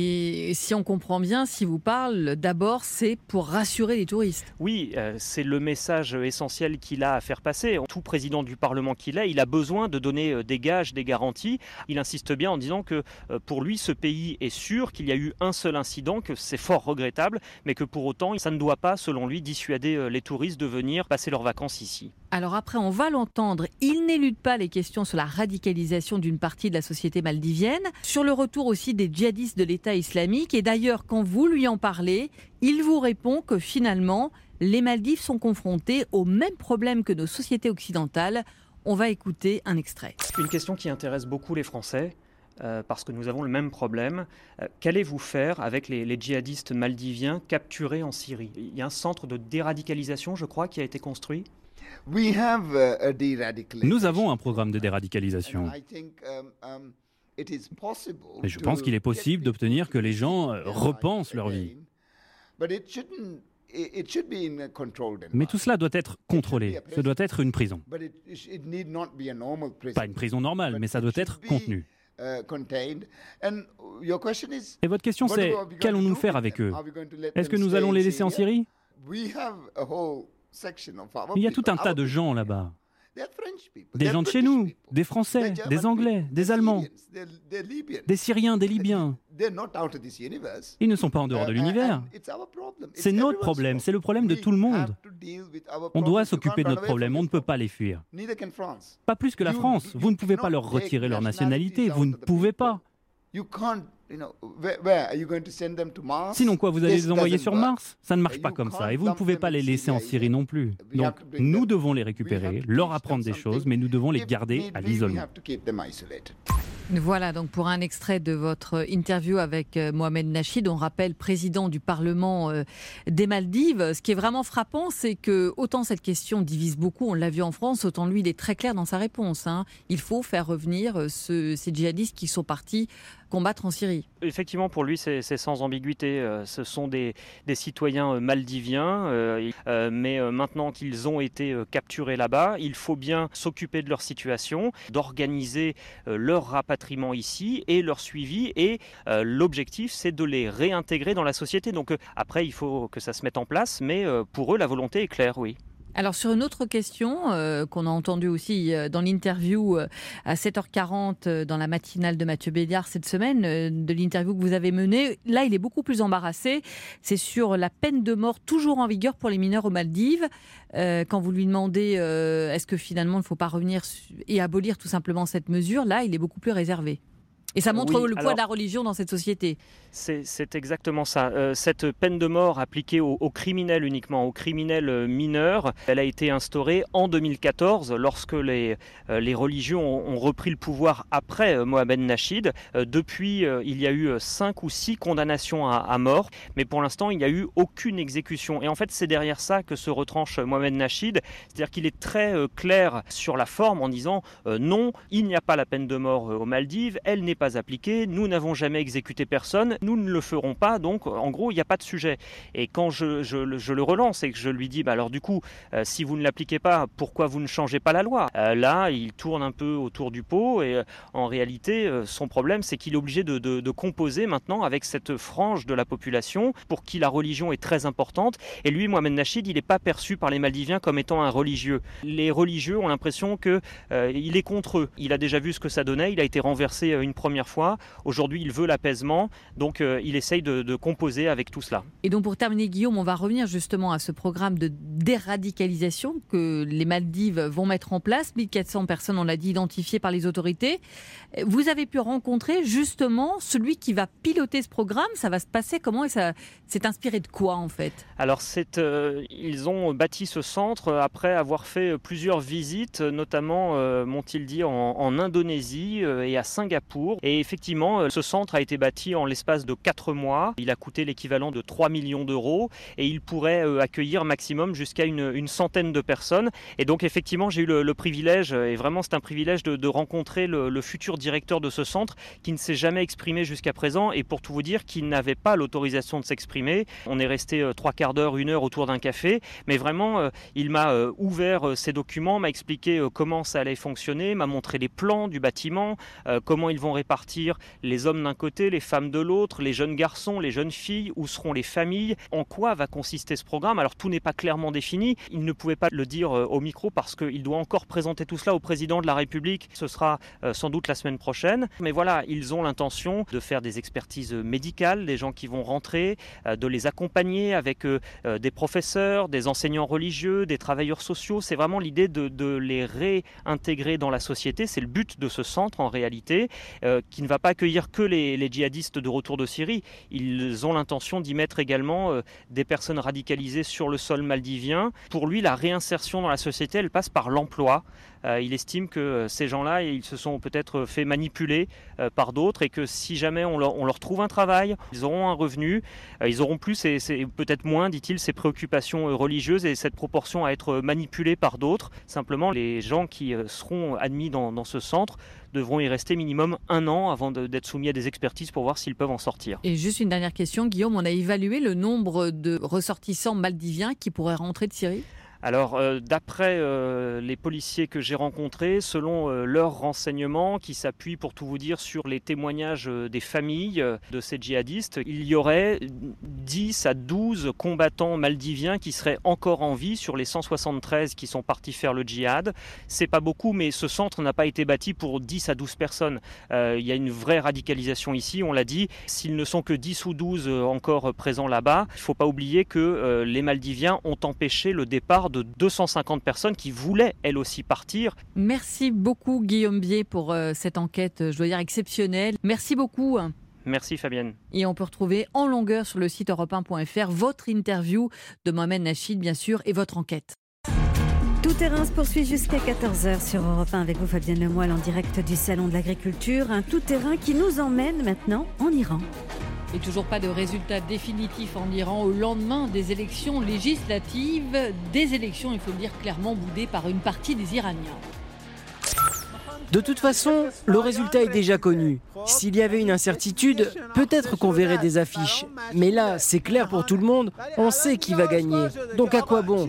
Et si on comprend bien, si vous parle, d'abord, c'est pour rassurer les touristes. Oui, euh, c'est le message essentiel qu'il a à faire passer. Tout président du Parlement qu'il est, il a besoin de donner des gages, des garanties. Il insiste bien en disant que euh, pour lui, ce pays est sûr qu'il y a eu un seul incident, que c'est fort regrettable, mais que pour autant, ça ne doit pas, selon lui, dissuader les touristes de venir passer leurs vacances ici. Alors après, on va l'entendre, il n'élude pas les questions sur la radicalisation d'une partie de la société maldivienne, sur le retour aussi des djihadistes de l'État islamique. Et d'ailleurs, quand vous lui en parlez, il vous répond que finalement, les Maldives sont confrontées au même problème que nos sociétés occidentales. On va écouter un extrait. Une question qui intéresse beaucoup les Français, euh, parce que nous avons le même problème. Euh, qu'allez-vous faire avec les, les djihadistes maldiviens capturés en Syrie ? Il y a un centre de déradicalisation, je crois, qui a été construit. Nous avons un programme de déradicalisation. Et je pense qu'il est possible d'obtenir que les gens repensent leur vie. Mais tout cela doit être contrôlé. Ce doit être une prison. Pas une prison normale, mais ça doit être contenu. Et votre question c'est, qu'allons-nous faire avec eux ? Est-ce que nous allons les laisser en Syrie ? Il y a tout un tas de gens là-bas. Des gens de chez nous, des Français, des Anglais, des Allemands, des Syriens, des Libyens. Ils ne sont pas en dehors de l'univers. C'est notre problème, c'est le problème de tout le monde. On doit s'occuper de notre problème, on ne peut pas les fuir. Pas plus que la France. Vous ne pouvez pas leur retirer leur nationalité, vous ne pouvez pas. Sinon quoi, vous allez les envoyer sur Mars ? Ça ne marche pas comme ça, et vous ne pouvez pas les laisser en Syrie non plus. Donc nous devons les récupérer, leur apprendre des choses, mais nous devons les garder à l'isolement. Voilà donc pour un extrait de votre interview avec Mohamed Nachid, on rappelle président du Parlement des Maldives. Ce qui est vraiment frappant, c'est que autant cette question divise beaucoup, on l'a vu en France, autant lui il est très clair dans sa réponse. Hein. Il faut faire revenir ce, ces djihadistes qui sont partis combattre en Syrie. Effectivement, pour lui, c'est, c'est sans ambiguïté. Ce sont des, des citoyens maldiviens, euh, euh, mais maintenant qu'ils ont été capturés là-bas, il faut bien s'occuper de leur situation, d'organiser euh, leur rapatriement ici et leur suivi. Et euh, l'objectif, c'est de les réintégrer dans la société. Donc euh, après, il faut que ça se mette en place, mais euh, pour eux, la volonté est claire, oui. Alors sur une autre question euh, qu'on a entendue aussi euh, dans l'interview euh, à sept heures quarante euh, dans la matinale de Mathieu Béliard cette semaine, euh, de l'interview que vous avez menée, là il est beaucoup plus embarrassé, c'est sur la peine de mort toujours en vigueur pour les mineurs aux Maldives. Euh, quand vous lui demandez euh, est-ce que finalement il ne faut pas revenir et abolir tout simplement cette mesure, là il est beaucoup plus réservé. Et ça montre oui, le poids alors, de la religion dans cette société. C'est, c'est exactement ça. Euh, cette peine de mort appliquée aux, aux criminels uniquement, aux criminels mineurs, elle a été instaurée en deux mille quatorze lorsque les, euh, les religions ont, ont repris le pouvoir après euh, Mohamed Nachid. Euh, depuis, euh, il y a eu cinq ou six condamnations à, à mort, mais pour l'instant, il n'y a eu aucune exécution. Et en fait, c'est derrière ça que se retranche Mohamed Nachid. C'est-à-dire qu'il est très euh, clair sur la forme en disant euh, non, il n'y a pas la peine de mort euh, aux Maldives, elle n'est pas appliquée, nous n'avons jamais exécuté personne, nous ne le ferons pas, donc en gros il n'y a pas de sujet. Et quand je, je, je le relance et que je lui dis bah alors du coup euh, si vous ne l'appliquez pas, pourquoi vous ne changez pas la loi, euh, là il tourne un peu autour du pot et euh, en réalité euh, son problème c'est qu'il est obligé de, de, de composer maintenant avec cette frange de la population pour qui la religion est très importante, et lui Mohamed Nachid il n'est pas perçu par les Maldiviens comme étant un religieux. Les religieux ont l'impression qu'il euh, est contre eux, il a déjà vu ce que ça donnait, il a été renversé euh, une première fois. Aujourd'hui, il veut l'apaisement, donc euh, il essaye de, de composer avec tout cela. Et donc pour terminer, Guillaume, on va revenir justement à ce programme de déradicalisation que les Maldives vont mettre en place. mille quatre cents personnes, on l'a dit, identifiées par les autorités. Vous avez pu rencontrer justement celui qui va piloter ce programme. Ça va se passer comment et ça s'est inspiré de quoi en fait ? Alors, c'est, euh, ils ont bâti ce centre après avoir fait plusieurs visites, notamment, euh, m'ont-ils dit, en, en Indonésie euh, et à Singapour. Et effectivement, ce centre a été bâti en l'espace de quatre mois. Il a coûté l'équivalent de trois millions d'euros et il pourrait accueillir maximum jusqu'à une, une centaine de personnes. Et donc effectivement, j'ai eu le, le privilège, et vraiment c'est un privilège de, de rencontrer le, le futur directeur de ce centre qui ne s'est jamais exprimé jusqu'à présent et pour tout vous dire, qui n'avait pas l'autorisation de s'exprimer. On est resté trois quarts d'heure, une heure autour d'un café, mais vraiment, il m'a ouvert ses documents, m'a expliqué comment ça allait fonctionner, m'a montré les plans du bâtiment, comment ils vont répartir les hommes d'un côté, les femmes de l'autre, les jeunes garçons, les jeunes filles, où seront les familles, en quoi va consister ce programme. Alors tout n'est pas clairement défini, il ne pouvait pas le dire au micro parce qu'il doit encore présenter tout cela au président de la République, ce sera sans doute la semaine prochaine. Mais voilà, ils ont l'intention de faire des expertises médicales, des gens qui vont rentrer, de les accompagner avec des professeurs, des enseignants religieux, des travailleurs sociaux. C'est vraiment l'idée de, de les réintégrer dans la société, c'est le but de ce centre en réalité. Euh, qui ne va pas accueillir que les, les djihadistes de retour de Syrie. Ils ont l'intention d'y mettre également euh, des personnes radicalisées sur le sol maldivien. Pour lui, la réinsertion dans la société, elle passe par l'emploi. Euh, il estime que euh, ces gens-là, ils se sont peut-être fait manipuler euh, par d'autres et que si jamais on leur, on leur trouve un travail, ils auront un revenu, euh, ils auront plus et, et peut-être moins, dit-il, ces préoccupations euh, religieuses et cette proportion à être manipulée par d'autres. Simplement, les gens qui euh, seront admis dans, dans ce centre devront y rester minimum un an avant de, d'être soumis à des expertises pour voir s'ils peuvent en sortir. Et juste une dernière question, Guillaume, on a évalué le nombre de ressortissants maldiviens qui pourraient rentrer de Syrie ? Alors, euh, d'après euh, les policiers que j'ai rencontrés, selon euh, leurs renseignements, qui s'appuient pour tout vous dire sur les témoignages euh, des familles euh, de ces djihadistes, il y aurait dix à douze combattants maldiviens qui seraient encore en vie sur les cent soixante-treize qui sont partis faire le djihad. C'est pas beaucoup, mais ce centre n'a pas été bâti pour dix à douze personnes. Euh, il y a une vraie radicalisation ici, on l'a dit. S'ils ne sont que dix ou douze euh, encore présents là-bas, il ne faut pas oublier que euh, les Maldiviens ont empêché le départ de deux cent cinquante personnes qui voulaient elles aussi partir. Merci beaucoup Guillaume Bier pour euh, cette enquête, je dois dire exceptionnelle. Merci beaucoup. Merci Fabienne. Et on peut retrouver en longueur sur le site europe un point f r votre interview de Mohamed Nachid bien sûr et votre enquête. Tout terrain se poursuit jusqu'à quatorze heures sur Europe un avec vous Fabienne Lemoyle en direct du Salon de l'Agriculture. Un tout terrain qui nous emmène maintenant en Iran. Et toujours pas de résultat définitif en Iran au lendemain des élections législatives. Des élections, il faut le dire clairement, boudées par une partie des Iraniens. De toute façon, le résultat est déjà connu. S'il y avait une incertitude, peut-être qu'on verrait des affiches. Mais là, c'est clair pour tout le monde, on sait qui va gagner. Donc à quoi bon ?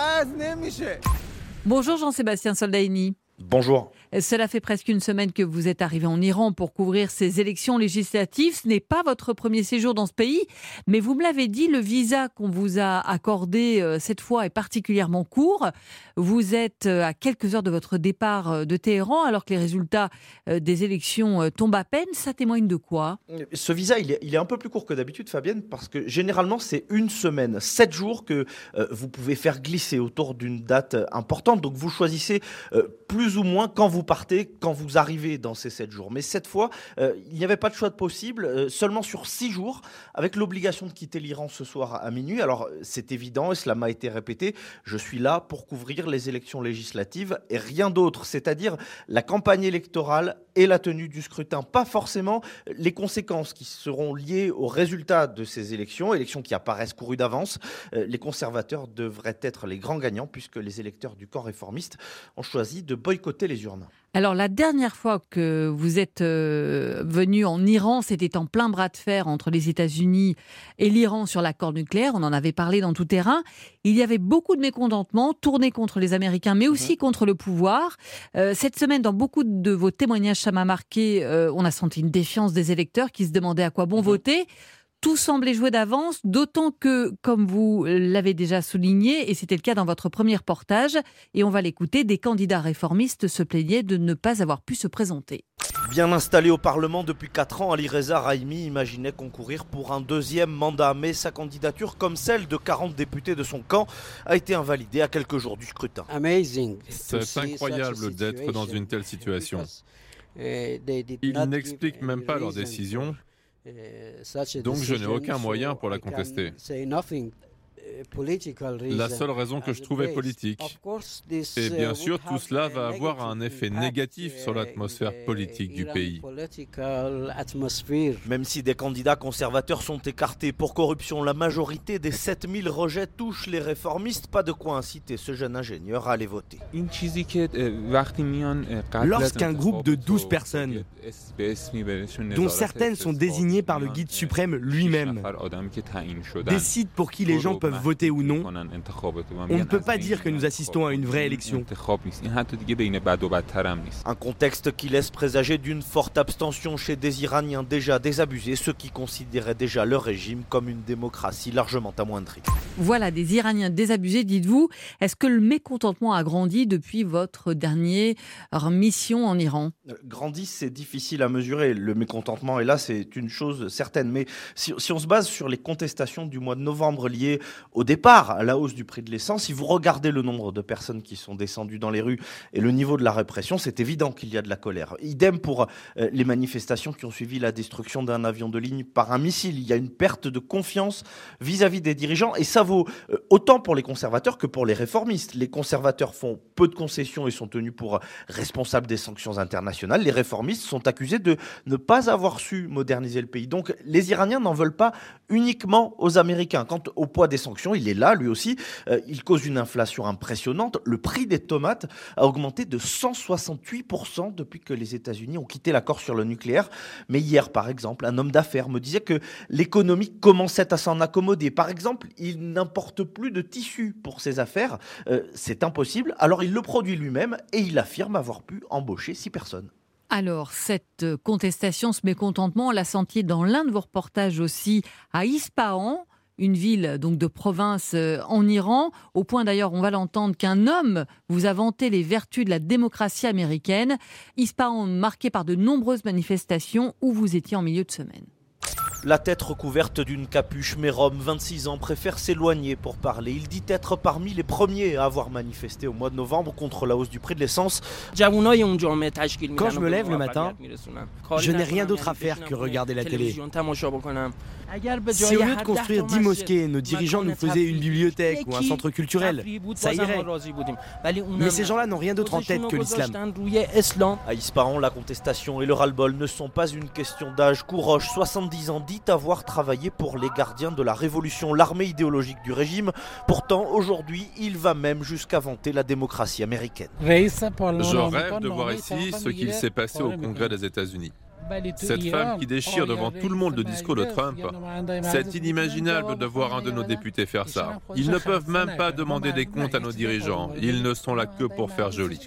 Bonjour Jean-Sébastien Soldaini. Bonjour. Cela fait presque une semaine que vous êtes arrivé en Iran pour couvrir ces élections législatives. Ce n'est pas votre premier séjour dans ce pays, mais vous me l'avez dit, le visa qu'on vous a accordé cette fois est particulièrement court. Vous êtes à quelques heures de votre départ de Téhéran, alors que les résultats des élections tombent à peine. Ça témoigne de quoi ? Ce visa, il est, il est un peu plus court que d'habitude, Fabienne, parce que généralement, c'est une semaine, sept jours que euh, vous pouvez faire glisser autour d'une date importante. Donc, vous choisissez euh, plus ou moins quand vous partez, quand vous arrivez dans ces sept jours. Mais cette fois, euh, il n'y avait pas de choix de possible, euh, seulement sur six jours, avec l'obligation de quitter l'Iran ce soir à minuit. Alors, c'est évident, et cela m'a été répété, je suis là pour couvrir les élections législatives et rien d'autre, c'est-à-dire la campagne électorale et la tenue du scrutin, pas forcément les conséquences qui seront liées aux résultats de ces élections, élections qui apparaissent courues d'avance. Euh, les conservateurs devraient être les grands gagnants puisque les électeurs du camp réformiste ont choisi de boycotter les urnes. Alors la dernière fois que vous êtes euh, venu en Iran, c'était en plein bras de fer entre les États-Unis et l'Iran sur l'accord nucléaire. On en avait parlé dans Tout Terrain. Il y avait beaucoup de mécontentement tournés contre les Américains, mais aussi mmh. contre le pouvoir. Euh, cette semaine, dans beaucoup de vos témoignages, ça m'a marqué, euh, on a senti une défiance des électeurs qui se demandaient à quoi bon mmh. voter. Tout semblait joué d'avance, d'autant que, comme vous l'avez déjà souligné, et c'était le cas dans votre premier reportage, et on va l'écouter, des candidats réformistes se plaignaient de ne pas avoir pu se présenter. Bien installé au Parlement depuis quatre ans, Ali Reza Raimi imaginait concourir pour un deuxième mandat. Mais sa candidature, comme celle de quarante députés de son camp, a été invalidée à quelques jours du scrutin. C'est incroyable d'être dans une telle situation. Ils n'expliquent même pas leur décision. Donc je n'ai aucun moyen pour la contester. La seule raison que je trouvais politique. Et bien sûr, tout cela va avoir un effet négatif sur l'atmosphère politique du pays. Même si des candidats conservateurs sont écartés pour corruption, la majorité des sept mille rejets touche les réformistes. Pas de quoi inciter ce jeune ingénieur à aller voter. Lorsqu'un groupe de douze personnes, dont certaines sont désignées par le guide suprême lui-même, décide pour qui les gens peuvent voter ou non, on ne peut pas dire que nous assistons à une vraie élection. Un contexte qui laisse présager d'une forte abstention chez des Iraniens déjà désabusés, ceux qui considéraient déjà leur régime comme une démocratie largement amoindrie. Voilà, des Iraniens désabusés, dites-vous. Est-ce que le mécontentement a grandi depuis votre dernière mission en Iran ? Grandi, c'est difficile à mesurer. Le mécontentement est là, c'est une chose certaine. Mais si, si on se base sur les contestations du mois de novembre liées au départ la hausse du prix de l'essence. Si vous regardez le nombre de personnes qui sont descendues dans les rues et le niveau de la répression, c'est évident qu'il y a de la colère. Idem pour euh, les manifestations qui ont suivi la destruction d'un avion de ligne par un missile. Il y a une perte de confiance vis-à-vis des dirigeants et ça vaut euh, autant pour les conservateurs que pour les réformistes. Les conservateurs font peu de concessions et sont tenus pour responsables des sanctions internationales. Les réformistes sont accusés de ne pas avoir su moderniser le pays. Donc les Iraniens n'en veulent pas uniquement aux Américains. Quant au poids des sanctions, il est là lui aussi. Euh, il cause une inflation impressionnante. Le prix des tomates a augmenté de cent soixante-huit pour cent depuis que les États-Unis ont quitté l'accord sur le nucléaire. Mais hier, par exemple, un homme d'affaires me disait que l'économie commençait à s'en accommoder. Par exemple, il n'importe plus de tissu pour ses affaires. Euh, c'est impossible. Alors il le produit lui-même et il affirme avoir pu embaucher six personnes. Alors, cette contestation, ce mécontentement, on l'a senti dans l'un de vos reportages aussi à Ispahan, une ville donc de province en Iran, au point d'ailleurs, on va l'entendre, qu'un homme vous a vanté les vertus de la démocratie américaine. Ispahan marqué par de nombreuses manifestations où vous étiez en milieu de semaine. La tête recouverte d'une capuche, Mérom, vingt-six ans, préfère s'éloigner pour parler. Il dit être parmi les premiers à avoir manifesté au mois de novembre contre la hausse du prix de l'essence. Quand je me lève le matin, je n'ai rien d'autre à faire que regarder la télé. Si au lieu de construire dix mosquées, nos dirigeants nous faisaient une bibliothèque ou un centre culturel, ça irait. Mais ces gens-là n'ont rien d'autre en tête que l'islam. À Ispahan, la contestation et le ras-le-bol ne sont pas une question d'âge. Kouroche, soixante-dix ans, dit avoir travaillé pour les gardiens de la révolution, l'armée idéologique du régime. Pourtant, aujourd'hui, il va même jusqu'à vanter la démocratie américaine. Je rêve de voir ici ce qu'il s'est passé au Congrès des États-Unis. Cette femme qui déchire devant tout le monde le discours de Trump, c'est inimaginable de voir un de nos députés faire ça. Ils ne peuvent même pas demander des comptes à nos dirigeants. Ils ne sont là que pour faire joli.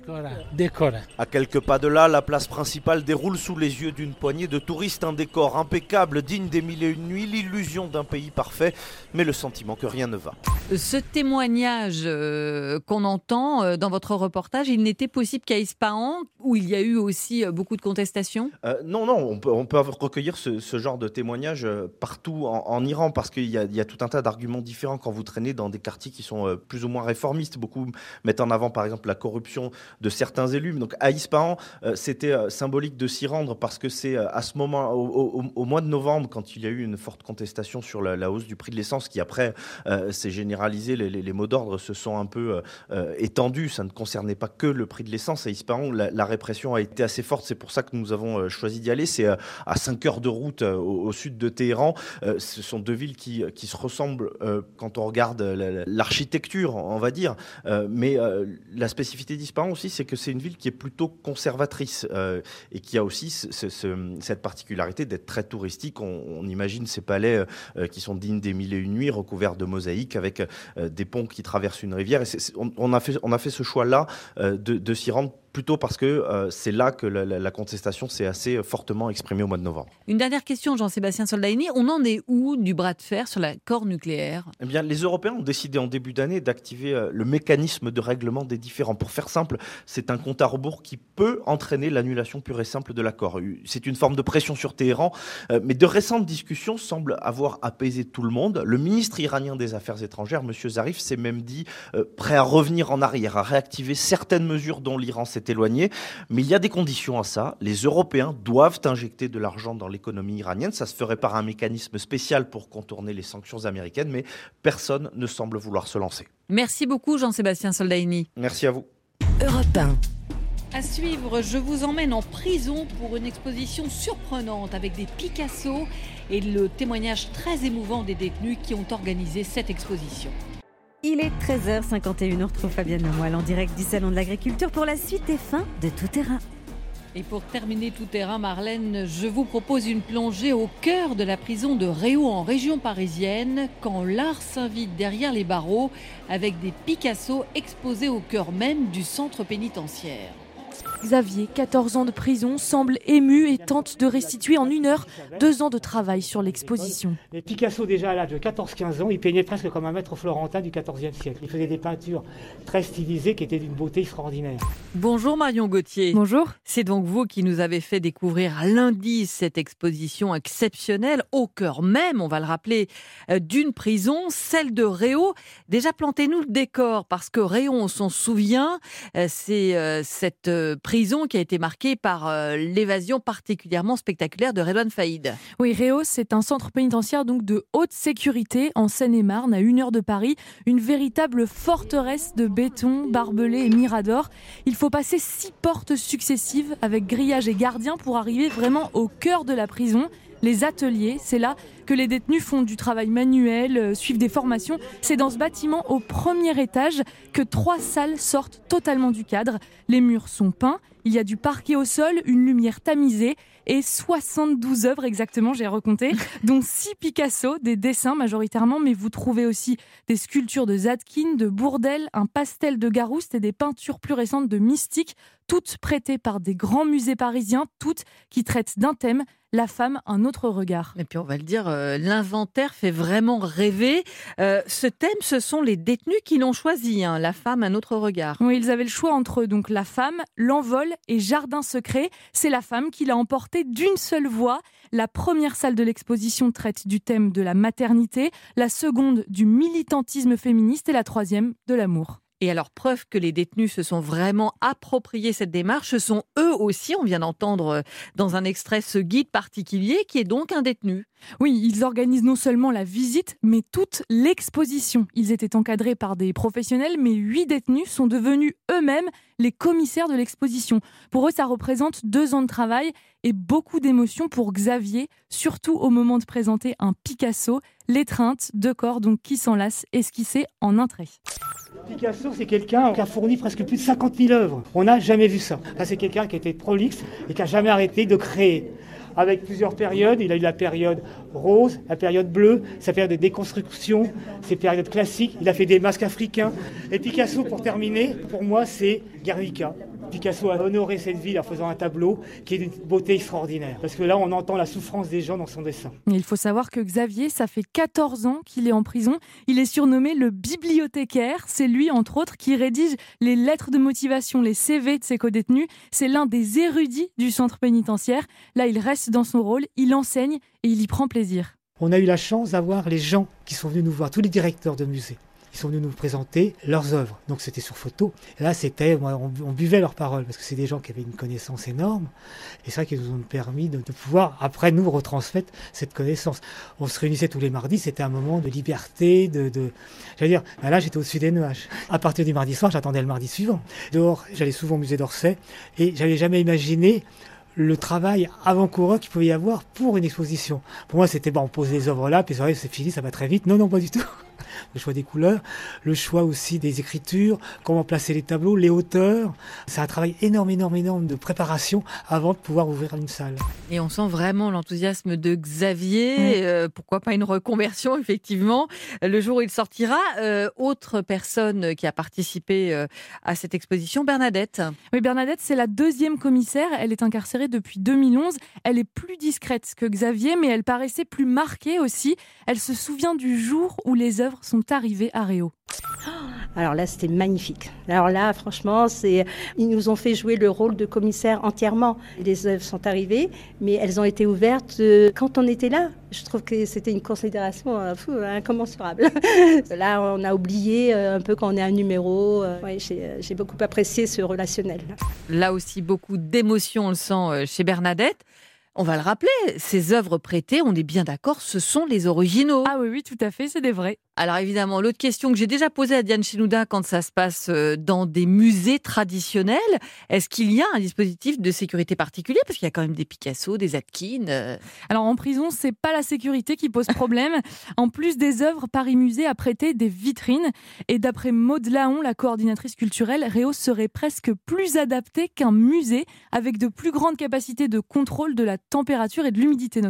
À quelques pas de là, la place principale déroule sous les yeux d'une poignée de touristes. Un décor impeccable, digne des mille et une nuits, l'illusion d'un pays parfait, mais le sentiment que rien ne va. Ce témoignage euh, qu'on entend euh, dans votre reportage, il n'était possible qu'à Ispahan, où il y a eu aussi euh, beaucoup de contestations euh, Non, non, on peut, on peut recueillir ce, ce genre de témoignages partout en, en Iran, parce qu'il y a, il y a tout un tas d'arguments différents quand vous traînez dans des quartiers qui sont euh, plus ou moins réformistes. Beaucoup mettent en avant, par exemple, la corruption de certains élus. Donc à Ispahan, euh, c'était euh, symbolique de s'y rendre, parce que c'est euh, à ce moment, au, au, au mois de novembre, quand il y a eu une forte contestation sur la, la hausse du prix de l'essence, qui après euh, s'est généralisée, les, les, les mots d'ordre se sont un peu euh, étendus. Ça ne concernait pas que le prix de l'essence. À Ispahan, la, la répression a été assez forte. C'est pour ça que nous avons euh, choisi d'y aller. C'est à cinq heures de route au, au sud de Téhéran. Ce sont deux villes qui, qui se ressemblent quand on regarde l'architecture, on va dire. Mais la spécificité d'Ispahan aussi, c'est que c'est une ville qui est plutôt conservatrice et qui a aussi ce, ce, cette particularité d'être très touristique. On, on imagine ces palais qui sont dignes des mille et une nuits, recouverts de mosaïques, avec des ponts qui traversent une rivière. Et c'est, c'est, on, on, a fait, on a fait ce choix-là de, de s'y rendre, plutôt parce que euh, c'est là que la, la, la contestation s'est assez fortement exprimée au mois de novembre. Une dernière question, Jean-Sébastien Soldaini. On en est où du bras de fer sur l'accord nucléaire ? Eh bien, les Européens ont décidé en début d'année d'activer euh, le mécanisme de règlement des différends. Pour faire simple, c'est un compte à rebours qui peut entraîner l'annulation pure et simple de l'accord. C'est une forme de pression sur Téhéran, euh, mais de récentes discussions semblent avoir apaisé tout le monde. Le ministre iranien des Affaires étrangères, M. Zarif, s'est même dit euh, prêt à revenir en arrière, à réactiver certaines mesures dont l'Iran s'est éloigné, mais il y a des conditions à ça. Les Européens doivent injecter de l'argent dans l'économie iranienne. Ça se ferait par un mécanisme spécial pour contourner les sanctions américaines, mais personne ne semble vouloir se lancer. Merci beaucoup, Jean-Sébastien Soldaini. Merci à vous. Europe un. À suivre, je vous emmène en prison pour une exposition surprenante avec des Picasso et le témoignage très émouvant des détenus qui ont organisé cette exposition. Il est treize heures cinquante et une, on retrouve Fabienne Lemoyle en direct du Salon de l'Agriculture pour la suite et fin de Tout Terrain. Et pour terminer Tout Terrain, Marlène, je vous propose une plongée au cœur de la prison de Réau en région parisienne, quand l'art s'invite derrière les barreaux avec des Picasso exposés au cœur même du centre pénitentiaire. Xavier, quatorze ans de prison, semble ému et tente de restituer en une heure deux ans de travail sur l'exposition. Picasso, déjà à l'âge de quatorze quinze ans, il peignait presque comme un maître florentin du quatorzième siècle. Il faisait des peintures très stylisées qui étaient d'une beauté extraordinaire. Bonjour Marion Gauthier. Bonjour. C'est donc vous qui nous avez fait découvrir lundi cette exposition exceptionnelle au cœur même, on va le rappeler, d'une prison, celle de Réau. Déjà, plantez-nous le décor, parce que Réau, on s'en souvient, c'est cette prison qui a été marquée par l'évasion particulièrement spectaculaire de Redouane Faïd. Oui, Réau, c'est un centre pénitentiaire donc de haute sécurité en Seine-et-Marne, à une heure de Paris. Une véritable forteresse de béton, barbelés et miradors. Il faut passer six portes successives avec grillage et gardiens pour arriver vraiment au cœur de la prison. Les ateliers, c'est là que les détenus font du travail manuel, euh, suivent des formations. C'est dans ce bâtiment au premier étage que trois salles sortent totalement du cadre. Les murs sont peints, il y a du parquet au sol, une lumière tamisée et soixante-douze œuvres exactement, j'ai recompté, dont six Picasso, des dessins majoritairement, mais vous trouvez aussi des sculptures de Zadkine, de Bourdelle, un pastel de Garouste et des peintures plus récentes de Mystique, toutes prêtées par des grands musées parisiens, toutes qui traitent d'un thème, la femme, un autre regard. Et puis on va le dire, euh, l'inventaire fait vraiment rêver. Euh, ce thème, ce sont les détenus qui l'ont choisi, hein, la femme, un autre regard. Oui, ils avaient le choix entre donc la femme, l'envol et jardin secret. C'est la femme qui l'a emporté d'une seule voix. La première salle de l'exposition traite du thème de la maternité, la seconde du militantisme féministe et la troisième de l'amour. Et alors, preuve que les détenus se sont vraiment appropriés cette démarche, ce sont eux aussi, on vient d'entendre dans un extrait ce guide particulier qui est donc un détenu. Oui, ils organisent non seulement la visite, mais toute l'exposition. Ils étaient encadrés par des professionnels, mais huit détenus sont devenus eux-mêmes les commissaires de l'exposition. Pour eux, ça représente deux ans de travail et beaucoup d'émotions pour Xavier, surtout au moment de présenter un Picasso, l'étreinte, deux corps donc qui s'enlacent, esquissés en un trait. Picasso, c'est quelqu'un qui a fourni presque plus de cinquante mille œuvres. On n'a jamais vu ça. ça. C'est quelqu'un qui a été prolixe et qui n'a jamais arrêté de créer. Avec plusieurs périodes, il a eu la période rose, la période bleue, sa période de déconstruction, ses périodes classiques. Il a fait des masques africains. Et Picasso, pour terminer, pour moi, c'est Guernica. Picasso a honoré cette ville en faisant un tableau qui est d'une beauté extraordinaire. Parce que là, on entend la souffrance des gens dans son dessin. Il faut savoir que Xavier, ça fait quatorze ans qu'il est en prison. Il est surnommé le bibliothécaire. C'est lui, entre autres, qui rédige les lettres de motivation, les C V de ses codétenus. C'est l'un des érudits du centre pénitentiaire. Là, il reste dans son rôle, il enseigne et il y prend plaisir. On a eu la chance d'avoir les gens qui sont venus nous voir, tous les directeurs de musées. Ils sont venus nous présenter leurs œuvres. Donc c'était sur photo. Et là, c'était, on, on buvait leurs paroles parce que c'est des gens qui avaient une connaissance énorme. Et c'est vrai qu'ils nous ont permis de, de pouvoir, après nous, retransmettre cette connaissance. On se réunissait tous les mardis. C'était un moment de liberté, de, de j'allais dire, là, j'étais au-dessus des nuages. À partir du mardi soir, j'attendais le mardi suivant. Dehors, j'allais souvent au musée d'Orsay et j'avais jamais imaginé le travail avant-coureur qu'il pouvait y avoir pour une exposition. Pour moi, c'était bon, on pose les œuvres là, puis c'est c'est fini, ça va très vite. Non, non, pas du tout. Le choix des couleurs, le choix aussi des écritures, comment placer les tableaux, les hauteurs. C'est un travail énorme, énorme, énorme de préparation avant de pouvoir ouvrir une salle. Et on sent vraiment l'enthousiasme de Xavier. Mmh. Euh, pourquoi pas une reconversion, effectivement, le jour où il sortira. Euh, autre personne qui a participé euh, à cette exposition, Bernadette. Oui, Bernadette, c'est la deuxième commissaire. Elle est incarcérée depuis deux mille onze. Elle est plus discrète que Xavier, mais elle paraissait plus marquée aussi. Elle se souvient du jour où les œuvres sont arrivées à Réau. Alors là, c'était magnifique. Alors là, franchement, c'est... ils nous ont fait jouer le rôle de commissaire entièrement. Les œuvres sont arrivées, mais elles ont été ouvertes quand on était là. Je trouve que c'était une considération euh, fou, incommensurable. Là, on a oublié un peu quand on est un numéro. Ouais, j'ai, j'ai beaucoup apprécié ce relationnel. Là aussi, beaucoup d'émotions, on le sent chez Bernadette. On va le rappeler, ces œuvres prêtées, on est bien d'accord, ce sont les originaux. Ah oui, oui, tout à fait, c'est des vrais. Alors évidemment, l'autre question que j'ai déjà posée à Diane Chenouda quand ça se passe dans des musées traditionnels, est-ce qu'il y a un dispositif de sécurité particulier ? Parce qu'il y a quand même des Picasso, des Zadkine. Euh... Alors en prison, c'est pas la sécurité qui pose problème. En plus des œuvres, Paris Musée a prêté des vitrines. Et d'après Maud Laon, la coordinatrice culturelle, Réau serait presque plus adapté qu'un musée, avec de plus grandes capacités de contrôle de la température et de l'humidité notamment.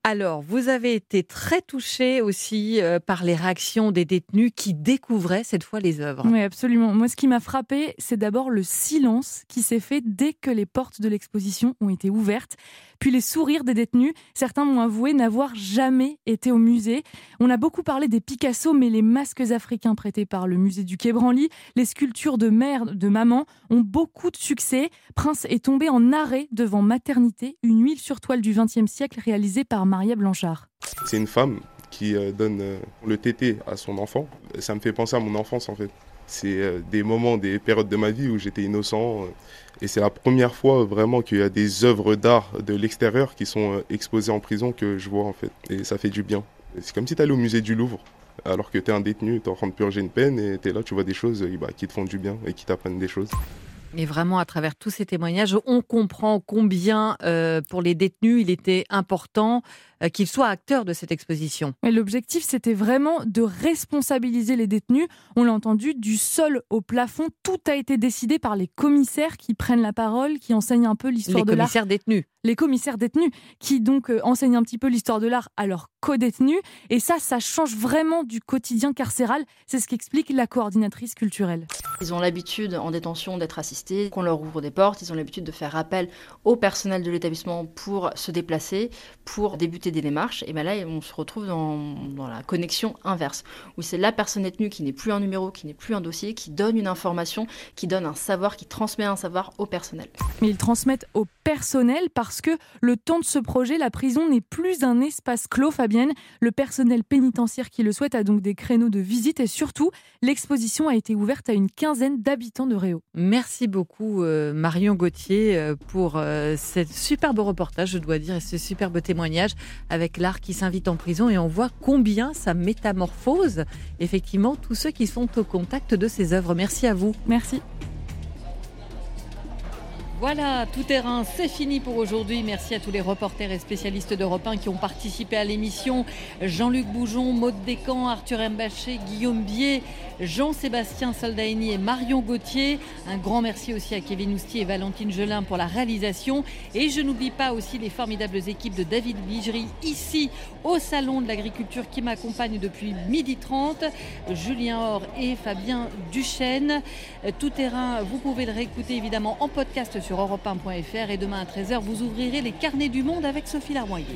Alors, vous avez été très touché aussi euh, par les réactions des détenus qui découvraient cette fois les œuvres. Oui, absolument. Moi, ce qui m'a frappé, c'est d'abord le silence qui s'est fait dès que les portes de l'exposition ont été ouvertes. Puis les sourires des détenus. Certains m'ont avoué n'avoir jamais été au musée. On a beaucoup parlé des Picasso, mais les masques africains prêtés par le musée du Quai Branly, les sculptures de mère, de maman, ont beaucoup de succès. Prince est tombé en arrêt devant Maternité, une huile sur toile du vingtième siècle réalisée par Maria Blanchard. C'est une femme qui donne le tété à son enfant. Ça me fait penser à mon enfance en fait. C'est des moments, des périodes de ma vie où j'étais innocent. Et c'est la première fois vraiment qu'il y a des œuvres d'art de l'extérieur qui sont exposées en prison que je vois en fait. Et ça fait du bien. C'est comme si tu allais au musée du Louvre, alors que tu es un détenu, tu es en train de purger une peine et tu es là, tu vois des choses bah, qui te font du bien et qui t'apprennent des choses. Et vraiment, à travers tous ces témoignages, on comprend combien, euh, pour les détenus, il était important euh, qu'ils soient acteurs de cette exposition. Et l'objectif, c'était vraiment de responsabiliser les détenus. On l'a entendu, du sol au plafond, tout a été décidé par les commissaires qui prennent la parole, qui enseignent un peu l'histoire de l'art. Les commissaires détenus. Les commissaires détenus, qui donc euh, enseignent un petit peu l'histoire de l'art à leurs co-détenus. Et ça, ça change vraiment du quotidien carcéral. C'est ce qu'explique la coordinatrice culturelle. Ils ont l'habitude, en détention, d'être assistés, qu'on leur ouvre des portes. Ils ont l'habitude de faire appel au personnel de l'établissement pour se déplacer, pour débuter des démarches. Et bien là, on se retrouve dans, dans la connexion inverse, où c'est la personne détenue qui n'est plus un numéro, qui n'est plus un dossier, qui donne une information, qui donne un savoir, qui transmet un savoir au personnel. Mais ils transmettent au personnel parce que le temps de ce projet, la prison n'est plus un espace clos, Fabienne. Le personnel pénitentiaire qui le souhaite a donc des créneaux de visite et surtout, l'exposition a été ouverte à une quinzaine d'habitants de Réau. Merci beaucoup euh, Marion Gauthier euh, pour euh, ce superbe reportage, je dois dire, et ce superbe témoignage avec l'art qui s'invite en prison. Et on voit combien ça métamorphose effectivement tous ceux qui sont au contact de ces œuvres. Merci à vous. Merci. Voilà, Tout Terrain, c'est fini pour aujourd'hui. Merci à tous les reporters et spécialistes d'Europe un qui ont participé à l'émission. Jean-Luc Boujon, Maude Descamps, Arthur Mbaché, Guillaume Bier, Jean-Sébastien Soldaini et Marion Gauthier. Un grand merci aussi à Kevin Oustier et Valentine Gelin pour la réalisation. Et je n'oublie pas aussi les formidables équipes de David Bigery ici au Salon de l'Agriculture qui m'accompagnent depuis midi trente. Julien Or et Fabien Duchesne. Tout Terrain, vous pouvez le réécouter évidemment en podcast sur sur europe un point f r et demain à treize heures, vous ouvrirez les carnets du monde avec Sophie Larmoyer.